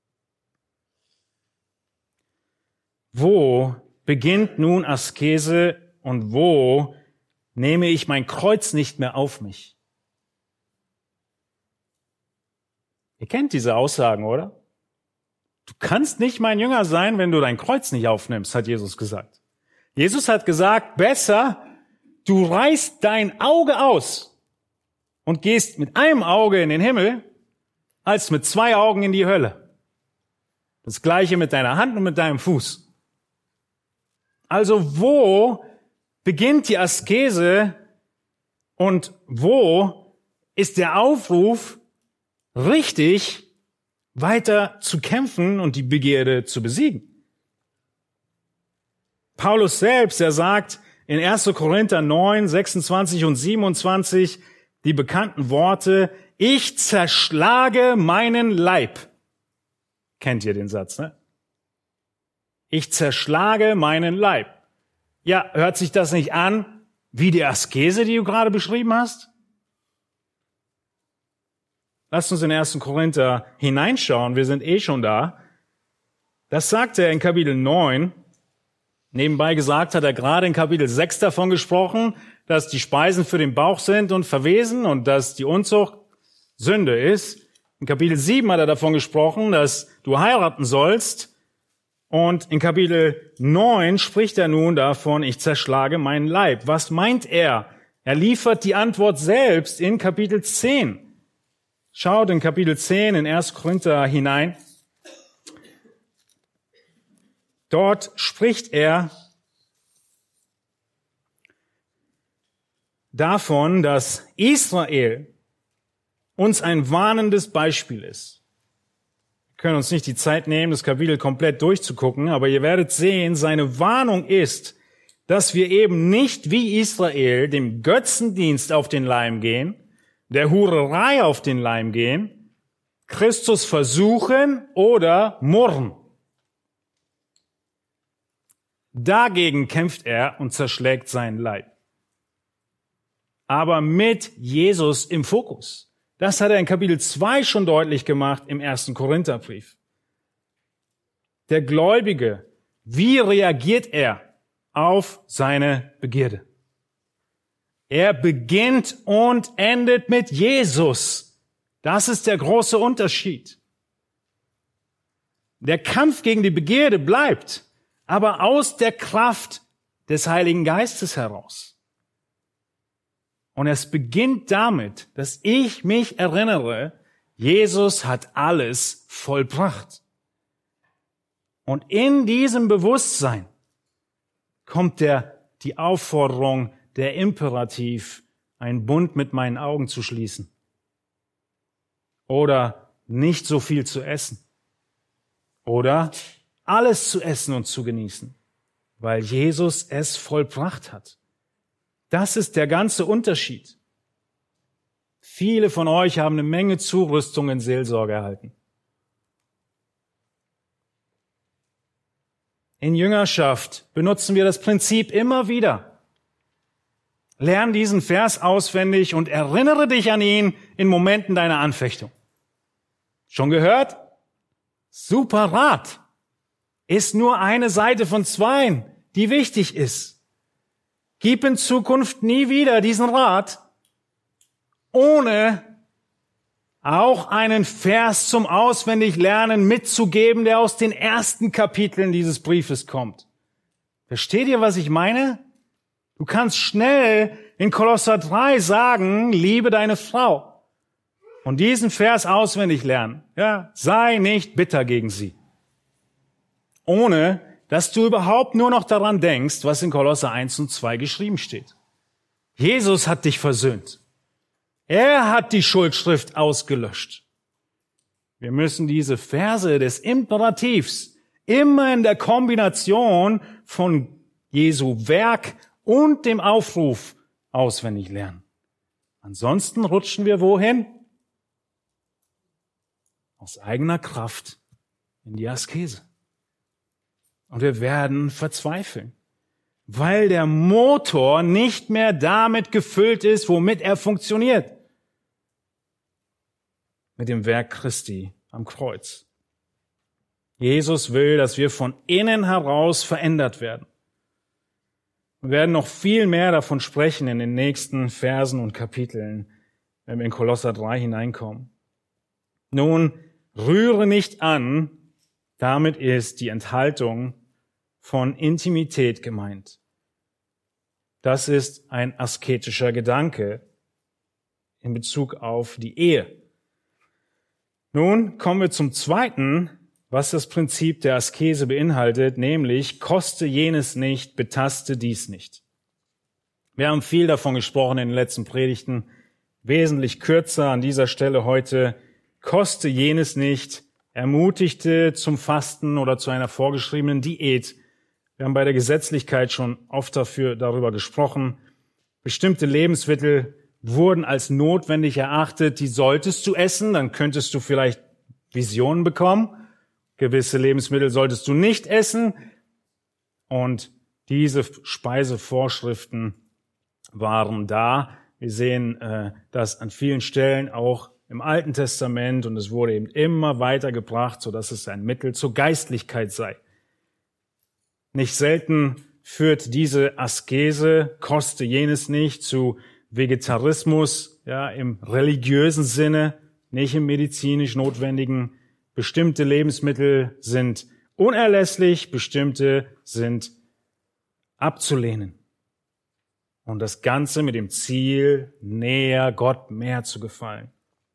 Wo beginnt nun Askese und wo nehme ich mein Kreuz nicht mehr auf mich? Ihr kennt diese Aussagen, oder? Du kannst nicht mein Jünger sein, wenn du dein Kreuz nicht aufnimmst, hat Jesus gesagt. Jesus hat gesagt, besser, du reißt dein Auge aus und gehst mit einem Auge in den Himmel, als mit zwei Augen in die Hölle. Das Gleiche mit deiner Hand und mit deinem Fuß. Also wo beginnt die Askese und wo ist der Aufruf, richtig weiter zu kämpfen und die Begierde zu besiegen? Paulus selbst, er sagt in erster Korinther neun, sechsundzwanzig und siebenundzwanzig die bekannten Worte, ich zerschlage meinen Leib. Kennt ihr den Satz, ne? Ich zerschlage meinen Leib. Ja, hört sich das nicht an wie die Askese, die du gerade beschrieben hast? Lasst uns in erster Korinther hineinschauen, wir sind eh schon da. Das sagt er in Kapitel neun. Nebenbei gesagt hat er gerade in Kapitel sechs davon gesprochen, dass die Speisen für den Bauch sind und verwesen und dass die Unzucht Sünde ist. In Kapitel sieben hat er davon gesprochen, dass du heiraten sollst. Und in Kapitel neun spricht er nun davon, ich zerschlage meinen Leib. Was meint er? Er liefert die Antwort selbst in Kapitel zehn. Schaut in Kapitel zehn in erster Korinther hinein. Dort spricht er davon, dass Israel uns ein warnendes Beispiel ist. Wir können uns nicht die Zeit nehmen, das Kapitel komplett durchzugucken, aber ihr werdet sehen, seine Warnung ist, dass wir eben nicht wie Israel dem Götzendienst auf den Leim gehen, der Hurerei auf den Leim gehen, Christus versuchen oder murren. Dagegen kämpft er und zerschlägt seinen Leib. Aber mit Jesus im Fokus. Das hat er in Kapitel zwei schon deutlich gemacht im ersten Korintherbrief. Der Gläubige, wie reagiert er auf seine Begierde? Er beginnt und endet mit Jesus. Das ist der große Unterschied. Der Kampf gegen die Begierde bleibt, aber aus der Kraft des Heiligen Geistes heraus. Und es beginnt damit, dass ich mich erinnere, Jesus hat alles vollbracht. Und in diesem Bewusstsein kommt der, die Aufforderung, der Imperativ, einen Bund mit meinen Augen zu schließen. Oder nicht so viel zu essen. Oder alles zu essen und zu genießen, weil Jesus es vollbracht hat. Das ist der ganze Unterschied. Viele von euch haben eine Menge Zurüstung in Seelsorge erhalten. In Jüngerschaft benutzen wir das Prinzip immer wieder. Lern diesen Vers auswendig und erinnere dich an ihn in Momenten deiner Anfechtung. Schon gehört? Super Rat. Ist nur eine Seite von zweien, die wichtig ist. Gib in Zukunft nie wieder diesen Rat, ohne auch einen Vers zum Auswendiglernen mitzugeben, der aus den ersten Kapiteln dieses Briefes kommt. Versteht ihr, was ich meine? Du kannst schnell in Kolosser drei sagen, liebe deine Frau. Und diesen Vers auswendig lernen. Ja, sei nicht bitter gegen sie. Ohne dass du überhaupt nur noch daran denkst, was in Kolosser eins und zwei geschrieben steht. Jesus hat dich versöhnt. Er hat die Schuldschrift ausgelöscht. Wir müssen diese Verse des Imperativs immer in der Kombination von Jesu Werk und dem Aufruf auswendig lernen. Ansonsten rutschen wir wohin? Aus eigener Kraft in die Askese. Und wir werden verzweifeln, weil der Motor nicht mehr damit gefüllt ist, womit er funktioniert. Mit dem Werk Christi am Kreuz. Jesus will, dass wir von innen heraus verändert werden. Wir werden noch viel mehr davon sprechen in den nächsten Versen und Kapiteln, wenn wir in Kolosser drei hineinkommen. Nun, rühre nicht an, damit ist die Enthaltung von Intimität gemeint. Das ist ein asketischer Gedanke in Bezug auf die Ehe. Nun kommen wir zum Zweiten, was das Prinzip der Askese beinhaltet, nämlich koste jenes nicht, betaste dies nicht. Wir haben viel davon gesprochen in den letzten Predigten, wesentlich kürzer an dieser Stelle heute. Koste jenes nicht, ermutigte zum Fasten oder zu einer vorgeschriebenen Diät. Wir haben bei der Gesetzlichkeit schon oft dafür, darüber gesprochen. Bestimmte Lebensmittel wurden als notwendig erachtet, die solltest du essen, dann könntest du vielleicht Visionen bekommen. Gewisse Lebensmittel solltest du nicht essen. Und diese Speisevorschriften waren da. Wir sehen äh, das an vielen Stellen auch im Alten Testament und es wurde eben immer weitergebracht, sodass es ein Mittel zur Geistlichkeit sei. Nicht selten führt diese Askese, koste jenes nicht, zu Vegetarismus, ja, im religiösen Sinne, nicht im medizinisch notwendigen. Bestimmte Lebensmittel sind unerlässlich, bestimmte sind abzulehnen. Und das Ganze mit dem Ziel, näher Gott mehr zu gefallen.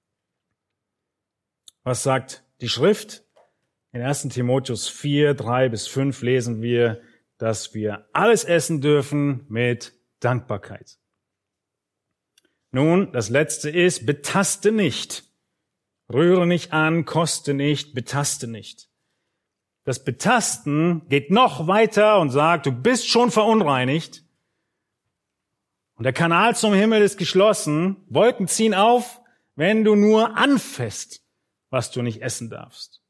Was sagt die Schrift? In ersten Timotheus vier, drei bis fünf lesen wir, dass wir alles essen dürfen mit Dankbarkeit. Nun, das letzte ist, betaste nicht. Rühre nicht an, koste nicht, betaste nicht. Das Betasten geht noch weiter und sagt, du bist schon verunreinigt. Und der Kanal zum Himmel ist geschlossen. Wolken ziehen auf, wenn du nur anfasst, was du nicht essen darfst.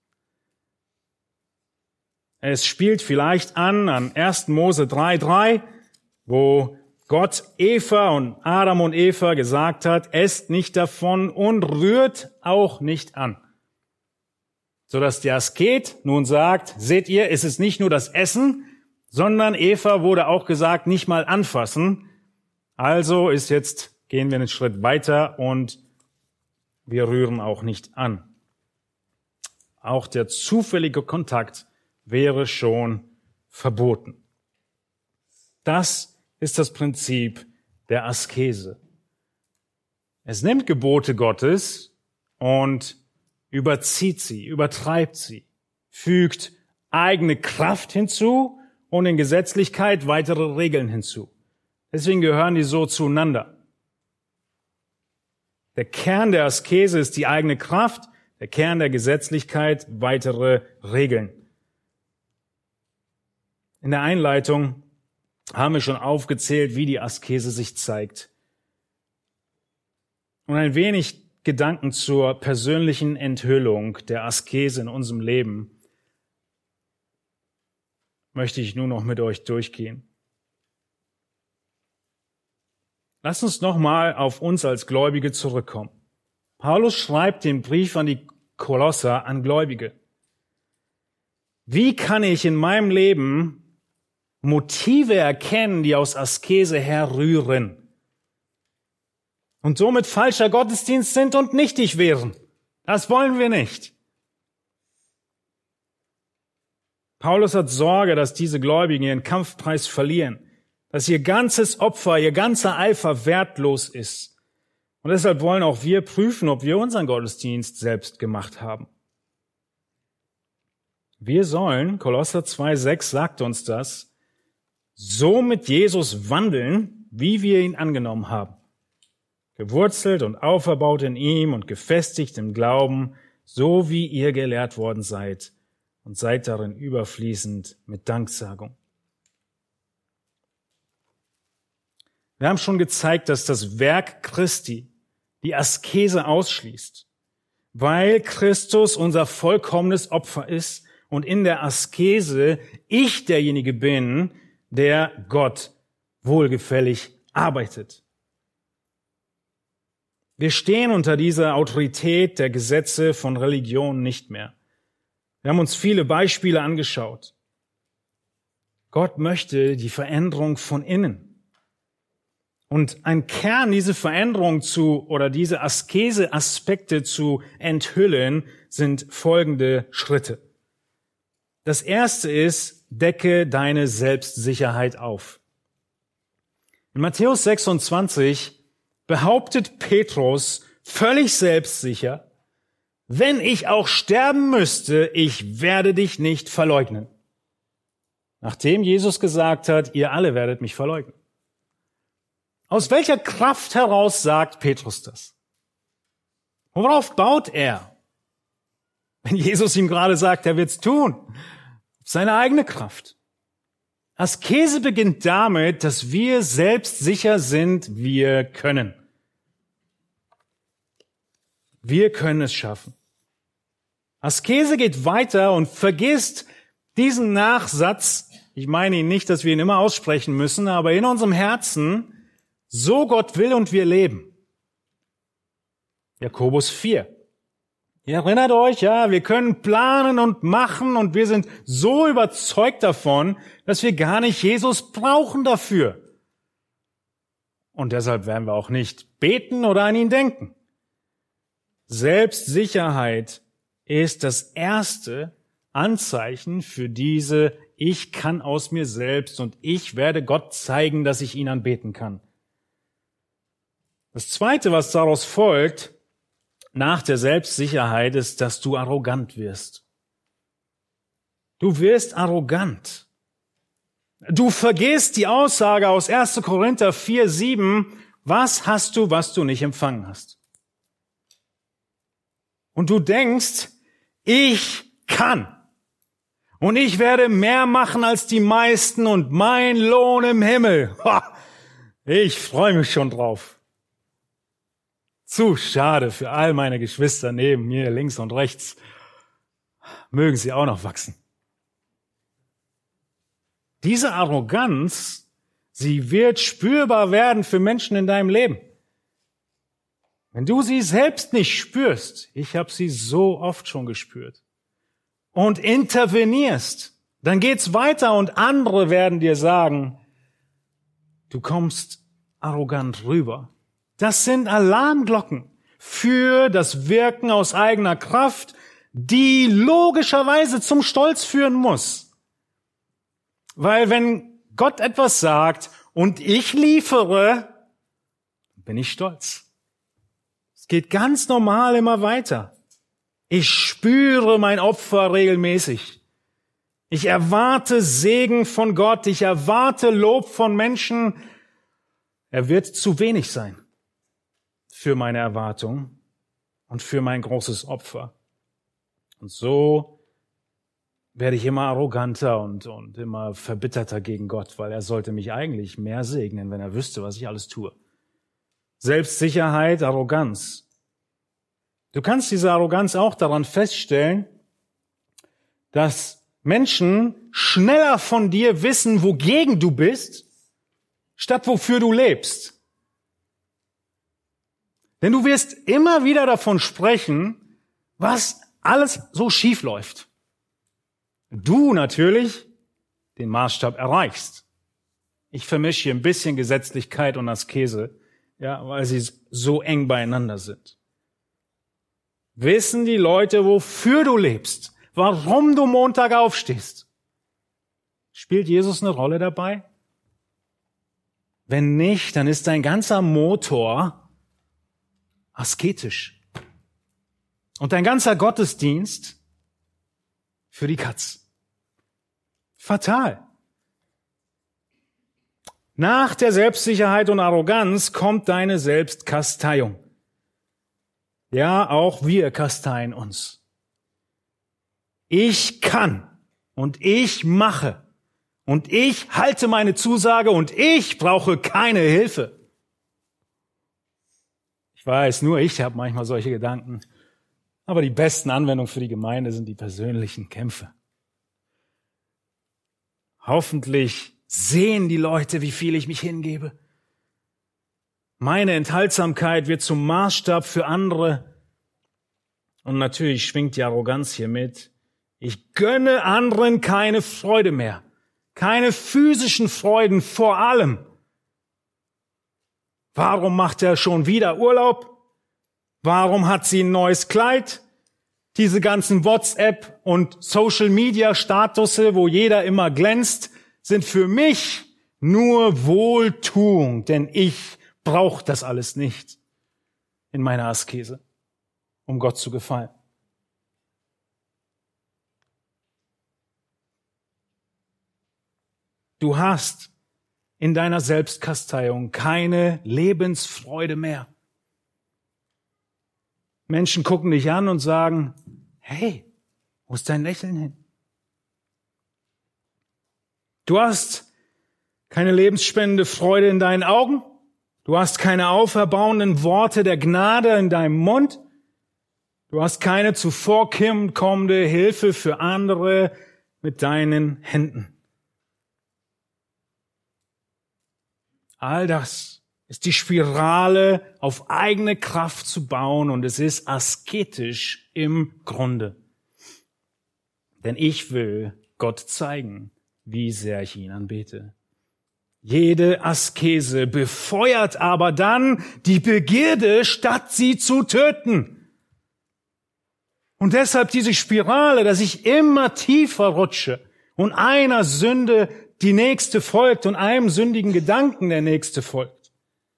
Es spielt vielleicht an an ersten Mose drei, drei, wo Gott Eva und Adam und Eva gesagt hat, esst nicht davon und rührt auch nicht an. Sodass der Asket nun sagt, seht ihr, es ist nicht nur das Essen, sondern Eva wurde auch gesagt, nicht mal anfassen. Also ist jetzt, gehen wir einen Schritt weiter und wir rühren auch nicht an. Auch der zufällige Kontakt wäre schon verboten. Das ist das Prinzip der Askese. Es nimmt Gebote Gottes und überzieht sie, übertreibt sie, fügt eigene Kraft hinzu und in Gesetzlichkeit weitere Regeln hinzu. Deswegen gehören die so zueinander. Der Kern der Askese ist die eigene Kraft, der Kern der Gesetzlichkeit weitere Regeln. In der Einleitung haben wir schon aufgezählt, wie die Askese sich zeigt. Und ein wenig Gedanken zur persönlichen Enthüllung der Askese in unserem Leben möchte ich nun noch mit euch durchgehen. Lasst uns nochmal auf uns als Gläubige zurückkommen. Paulus schreibt den Brief an die Kolosser an Gläubige. Wie kann ich in meinem Leben Motive erkennen, die aus Askese herrühren und somit falscher Gottesdienst sind und nichtig wären? Das wollen wir nicht. Paulus hat Sorge, dass diese Gläubigen ihren Kampfpreis verlieren, dass ihr ganzes Opfer, ihr ganzer Eifer wertlos ist. Und deshalb wollen auch wir prüfen, ob wir unseren Gottesdienst selbst gemacht haben. Wir sollen, Kolosser zwei, sechs sagt uns das, so mit Jesus wandeln, wie wir ihn angenommen haben. gewurzelt und auferbaut in ihm und gefestigt im Glauben, so wie ihr gelehrt worden seid, und seid darin überfließend mit Danksagung. Wir haben schon gezeigt, dass das Werk Christi die Askese ausschließt, weil Christus unser vollkommenes Opfer ist und in der Askese ich derjenige bin, der Gott wohlgefällig arbeitet. Wir stehen unter dieser Autorität der Gesetze von Religion nicht mehr. Wir haben uns viele Beispiele angeschaut. Gott möchte die Veränderung von innen. Und ein Kern, diese Veränderung zu, oder diese Askese-Aspekte zu enthüllen, sind folgende Schritte. Das erste ist, decke deine Selbstsicherheit auf. In Matthäus sechsundzwanzig behauptet Petrus völlig selbstsicher, wenn ich auch sterben müsste, ich werde dich nicht verleugnen. Nachdem Jesus gesagt hat, ihr alle werdet mich verleugnen. Aus welcher Kraft heraus sagt Petrus das? Worauf baut er? Wenn Jesus ihm gerade sagt, er wird's tun. Seine eigene Kraft. Askese beginnt damit, dass wir selbstsicher sind, wir können. Wir können es schaffen. Askese geht weiter und vergisst diesen Nachsatz. Ich meine ihn nicht, dass wir ihn immer aussprechen müssen, aber in unserem Herzen, so Gott will und wir leben. Jakobus vier. Ihr erinnert euch, ja, wir können planen und machen und wir sind so überzeugt davon, dass wir gar nicht Jesus brauchen dafür. Und deshalb werden wir auch nicht beten oder an ihn denken. Selbstsicherheit ist das erste Anzeichen für diese Ich kann aus mir selbst und ich werde Gott zeigen, dass ich ihn anbeten kann. Das Zweite, was daraus folgt, nach der Selbstsicherheit, ist, dass du arrogant wirst. Du wirst arrogant. Du vergisst die Aussage aus erster Korinther vier, sieben, was hast du, was du nicht empfangen hast? Und du denkst, ich kann. Und ich werde mehr machen als die meisten und mein Lohn im Himmel. Ha, ich freue mich schon drauf. Zu schade für all meine Geschwister neben mir, links und rechts. Mögen sie auch noch wachsen. Diese Arroganz, sie wird spürbar werden für Menschen in deinem Leben. Wenn du sie selbst nicht spürst, ich habe sie so oft schon gespürt, und intervenierst, dann geht's weiter und andere werden dir sagen, du kommst arrogant rüber. Das sind Alarmglocken für das Wirken aus eigener Kraft, die logischerweise zum Stolz führen muss. Weil wenn Gott etwas sagt und ich liefere, bin ich stolz. Es geht ganz normal immer weiter. Ich spüre mein Opfer regelmäßig. Ich erwarte Segen von Gott. Ich erwarte Lob von Menschen. Er wird zu wenig sein für meine Erwartung und für mein großes Opfer. Und so werde ich immer arroganter und, und immer verbitterter gegen Gott, weil er sollte mich eigentlich mehr segnen, wenn er wüsste, was ich alles tue. Selbstsicherheit, Arroganz. Du kannst diese Arroganz auch daran feststellen, dass Menschen schneller von dir wissen, wogegen du bist, statt wofür du lebst. Denn du wirst immer wieder davon sprechen, was alles so schief läuft. Du natürlich den Maßstab erreichst. Ich vermische hier ein bisschen Gesetzlichkeit und Askese, ja, weil sie so eng beieinander sind. Wissen die Leute, wofür du lebst, warum du Montag aufstehst? Spielt Jesus eine Rolle dabei? Wenn nicht, dann ist dein ganzer Motor asketisch. Und dein ganzer Gottesdienst für die Katz. Fatal. Nach der Selbstsicherheit und Arroganz kommt deine Selbstkasteiung. Ja, auch wir kasteien uns. Ich kann und ich mache und ich halte meine Zusage und ich brauche keine Hilfe. Ich weiß, nur ich habe manchmal solche Gedanken. Aber die besten Anwendungen für die Gemeinde sind die persönlichen Kämpfe. Hoffentlich sehen die Leute, wie viel ich mich hingebe. Meine Enthaltsamkeit wird zum Maßstab für andere. Und natürlich schwingt die Arroganz hier mit. Ich gönne anderen keine Freude mehr. Keine physischen Freuden vor allem. Warum macht er schon wieder Urlaub? Warum hat sie ein neues Kleid? Diese ganzen WhatsApp und Social-Media-Statusse, wo jeder immer glänzt, sind für mich nur Wohltuung, denn ich brauche das alles nicht in meiner Askese, um Gott zu gefallen. Du hast in deiner Selbstkasteiung keine Lebensfreude mehr. Menschen gucken dich an und sagen, hey, wo ist dein Lächeln hin? Du hast keine lebensspendende Freude in deinen Augen. Du hast keine auferbauenden Worte der Gnade in deinem Mund. Du hast keine zuvorkommende Hilfe für andere mit deinen Händen. All das ist die Spirale, auf eigene Kraft zu bauen, und es ist asketisch im Grunde. Denn ich will Gott zeigen, wie sehr ich ihn anbete. Jede Askese befeuert aber dann die Begierde, statt sie zu töten. Und deshalb diese Spirale, dass ich immer tiefer rutsche und einer Sünde die nächste folgt und einem sündigen Gedanken der nächste folgt.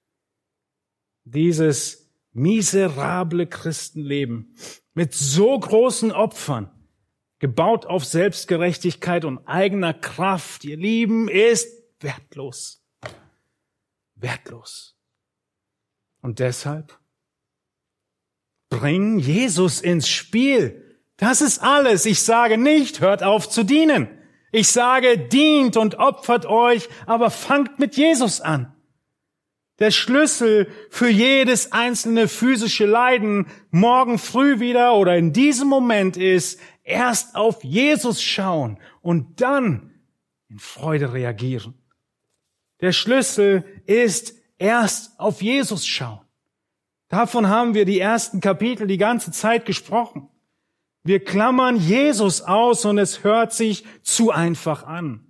Dieses miserable Christenleben mit so großen Opfern, gebaut auf Selbstgerechtigkeit und eigener Kraft, ihr Lieben, ist wertlos. Wertlos. Und deshalb bring Jesus ins Spiel. Das ist alles. Ich sage nicht, hört auf zu dienen. Ich sage, dient und opfert euch, aber fangt mit Jesus an. Der Schlüssel für jedes einzelne physische Leiden morgen früh wieder oder in diesem Moment ist, erst auf Jesus schauen und dann in Freude reagieren. Der Schlüssel ist erst auf Jesus schauen. Davon haben wir die ersten Kapitel die ganze Zeit gesprochen. Wir klammern Jesus aus und es hört sich zu einfach an.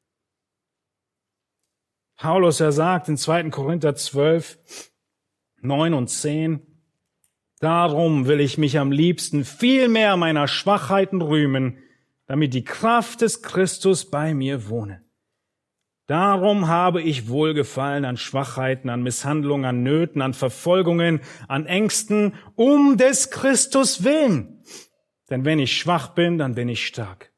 Paulus, er sagt in zweiten Korinther zwölf, neun und zehn, darum will ich mich am liebsten viel mehr meiner Schwachheiten rühmen, damit die Kraft des Christus bei mir wohne. Darum habe ich Wohlgefallen an Schwachheiten, an Misshandlungen, an Nöten, an Verfolgungen, an Ängsten, um des Christus willen. Denn wenn ich schwach bin, dann bin ich stark.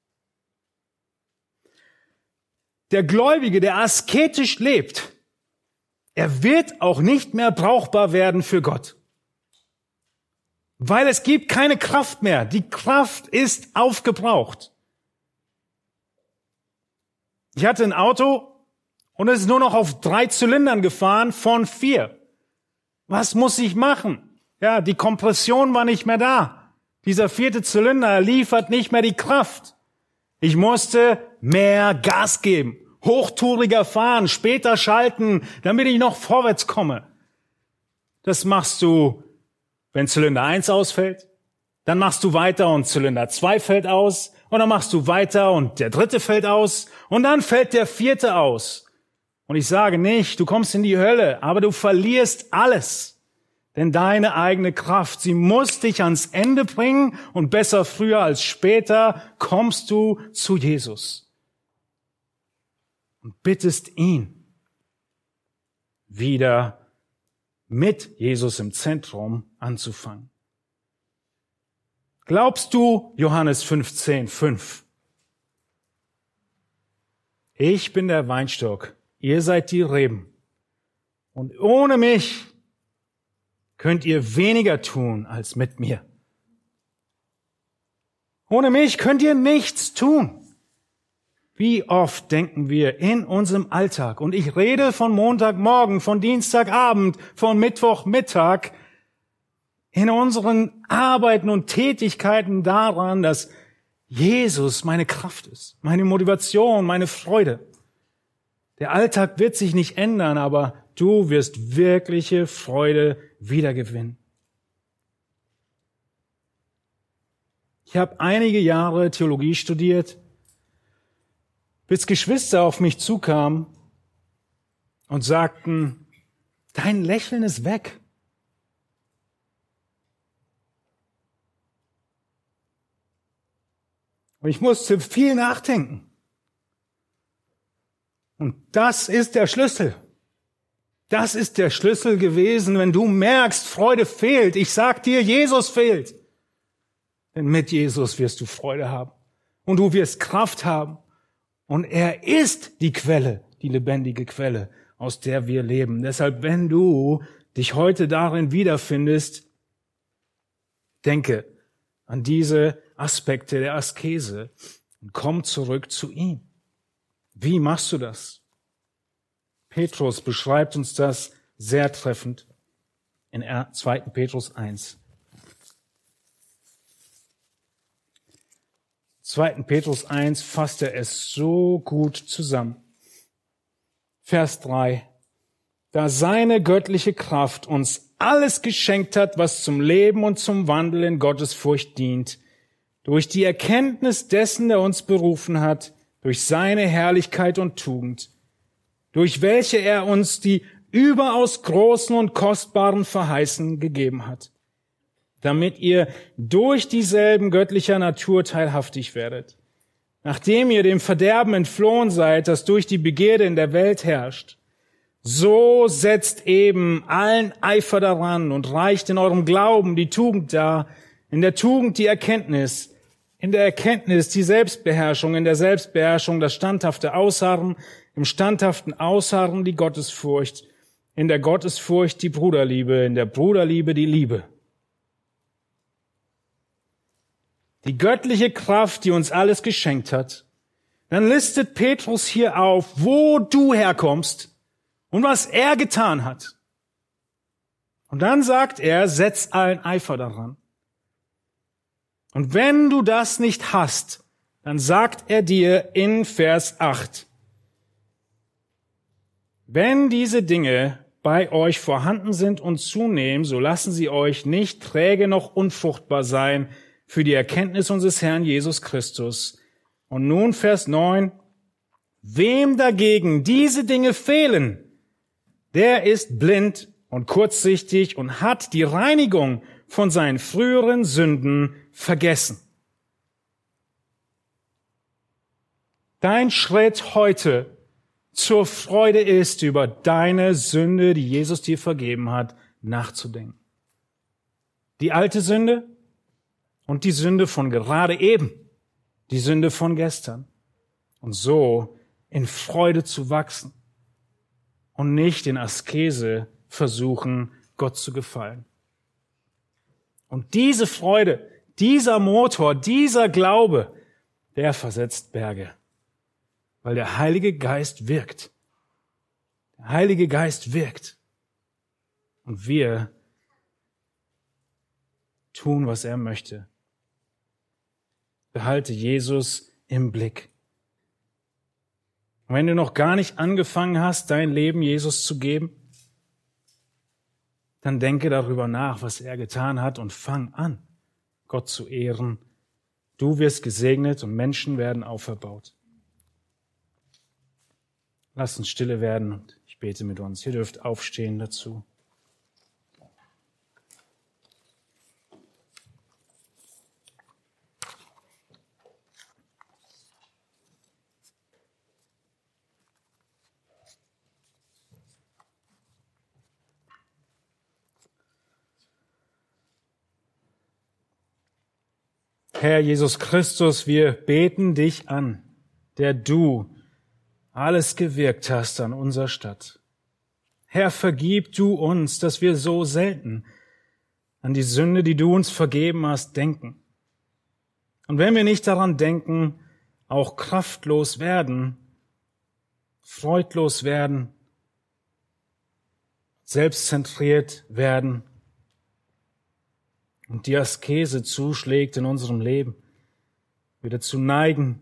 Der Gläubige, der asketisch lebt, er wird auch nicht mehr brauchbar werden für Gott. Weil es gibt keine Kraft mehr. Die Kraft ist aufgebraucht. Ich hatte ein Auto und es ist nur noch auf drei Zylindern gefahren von vier. Was muss ich machen? Ja, die Kompression war nicht mehr da. Dieser vierte Zylinder liefert nicht mehr die Kraft. Ich musste mehr Gas geben, hochtouriger fahren, später schalten, damit ich noch vorwärts komme. Das machst du, wenn Zylinder eins ausfällt. Dann machst du weiter und Zylinder zwei fällt aus. Und dann machst du weiter und der dritte fällt aus. Und dann fällt der vierte aus. Und ich sage nicht, du kommst in die Hölle, aber du verlierst alles. Denn deine eigene Kraft, sie muss dich ans Ende bringen und besser früher als später kommst du zu Jesus. Und bittest ihn, wieder mit Jesus im Zentrum anzufangen. Glaubst du, Johannes fünfzehn, fünf? Ich bin der Weinstock, Ihr seid die Reben. Und ohne mich könnt ihr weniger tun als mit mir. Ohne mich könnt ihr nichts tun. Wie oft denken wir in unserem Alltag, und ich rede von Montagmorgen, von Dienstagabend, von Mittwochmittag, in unseren Arbeiten und Tätigkeiten daran, dass Jesus meine Kraft ist, meine Motivation, meine Freude. Der Alltag wird sich nicht ändern, aber du wirst wirkliche Freude wiedergewinnen. Ich habe einige Jahre Theologie studiert, bis Geschwister auf mich zukamen und sagten, dein Lächeln ist weg. Und ich musste viel nachdenken. Und das ist der Schlüssel. Das ist der Schlüssel gewesen, wenn du merkst, Freude fehlt. Ich sag dir, Jesus fehlt. Denn mit Jesus wirst du Freude haben. Und du wirst Kraft haben. Und er ist die Quelle, die lebendige Quelle, aus der wir leben. Deshalb, wenn du dich heute darin wiederfindest, denke an diese Aspekte der Askese und komm zurück zu ihm. Wie machst du das? Petrus beschreibt uns das sehr treffend in zweiten Petrus eins. zweiten Petrus eins fasst er es so gut zusammen. Vers drei. Da seine göttliche Kraft uns alles geschenkt hat, was zum Leben und zum Wandel in Gottesfurcht dient, durch die Erkenntnis dessen, der uns berufen hat, durch seine Herrlichkeit und Tugend, durch welche er uns die überaus großen und kostbaren Verheißungen gegeben hat, damit ihr durch dieselben göttlicher Natur teilhaftig werdet, nachdem ihr dem Verderben entflohen seid, das durch die Begierde in der Welt herrscht. So setzt eben allen Eifer daran und reicht in eurem Glauben die Tugend dar, in der Tugend die Erkenntnis, in der Erkenntnis die Selbstbeherrschung, in der Selbstbeherrschung das standhafte Ausharren, im standhaften Ausharren die Gottesfurcht, in der Gottesfurcht die Bruderliebe, in der Bruderliebe die Liebe. Die göttliche Kraft, die uns alles geschenkt hat. Dann listet Petrus hier auf, wo du herkommst und was er getan hat. Und dann sagt er, setz allen Eifer daran. Und wenn du das nicht hast, dann sagt er dir in Vers acht, wenn diese Dinge bei euch vorhanden sind und zunehmen, so lassen sie euch nicht träge noch unfruchtbar sein für die Erkenntnis unseres Herrn Jesus Christus. Und nun Vers neun, wem dagegen diese Dinge fehlen, der ist blind und kurzsichtig und hat die Reinigung von seinen früheren Sünden vergessen. Dein Schritt heute zur Freude ist, über deine Sünde, die Jesus dir vergeben hat, nachzudenken. Die alte Sünde und die Sünde von gerade eben, die Sünde von gestern. Und so in Freude zu wachsen und nicht in Askese versuchen, Gott zu gefallen. Und diese Freude, dieser Motor, dieser Glaube, der versetzt Berge, weil der Heilige Geist wirkt. Der Heilige Geist wirkt. Und wir tun, was er möchte. Behalte Jesus im Blick. Und wenn du noch gar nicht angefangen hast, dein Leben Jesus zu geben, dann denke darüber nach, was er getan hat und fang an, Gott zu ehren. Du wirst gesegnet und Menschen werden auferbaut. Lass uns stille werden und ich bete mit uns. Ihr dürft aufstehen dazu. Herr Jesus Christus, wir beten dich an, der du alles gewirkt hast an unserer Stadt. Herr, vergib du uns, dass wir so selten an die Sünde, die du uns vergeben hast, denken. Und wenn wir nicht daran denken, auch kraftlos werden, freudlos werden, selbstzentriert werden und die Askese zuschlägt in unserem Leben, wir dazu neigen,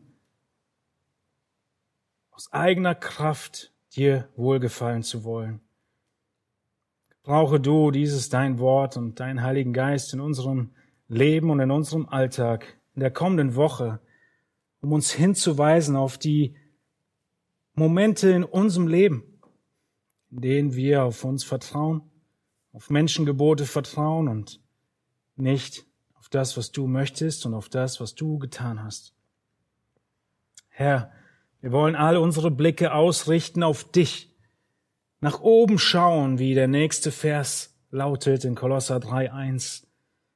aus eigener Kraft dir wohlgefallen zu wollen. Brauche du dieses dein Wort und deinen Heiligen Geist in unserem Leben und in unserem Alltag in der kommenden Woche, um uns hinzuweisen auf die Momente in unserem Leben, in denen wir auf uns vertrauen, auf Menschengebote vertrauen und nicht auf das, was du möchtest und auf das, was du getan hast. Herr, wir wollen alle unsere Blicke ausrichten auf dich, nach oben schauen, wie der nächste Vers lautet in Kolosser drei eins,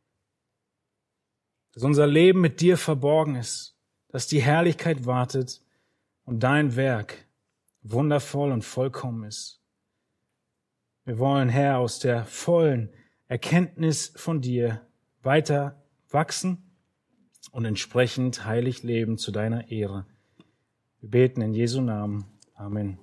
dass unser Leben mit dir verborgen ist, dass die Herrlichkeit wartet und dein Werk wundervoll und vollkommen ist. Wir wollen, Herr, aus der vollen Erkenntnis von dir weiter wachsen und entsprechend heilig leben zu deiner Ehre. Wir beten in Jesu Namen. Amen.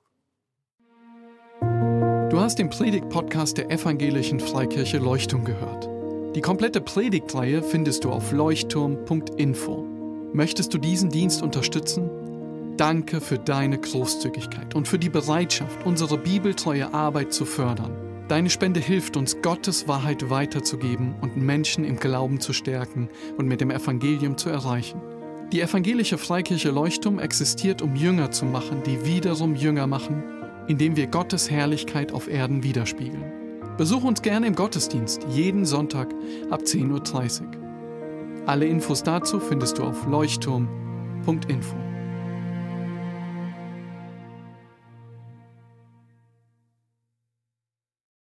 Du hast den Predigt-Podcast der Evangelischen Freikirche Leuchtturm gehört. Die komplette Predigtreihe findest du auf leuchtturm punkt info. Möchtest du diesen Dienst unterstützen? Danke für deine Großzügigkeit und für die Bereitschaft, unsere bibeltreue Arbeit zu fördern. Deine Spende hilft uns, Gottes Wahrheit weiterzugeben und Menschen im Glauben zu stärken und mit dem Evangelium zu erreichen. Die Evangelische Freikirche Leuchtturm existiert, um Jünger zu machen, die wiederum Jünger machen, indem wir Gottes Herrlichkeit auf Erden widerspiegeln. Besuch uns gerne im Gottesdienst, jeden Sonntag ab zehn Uhr dreißig. Alle Infos dazu findest du auf leuchtturm punkt info.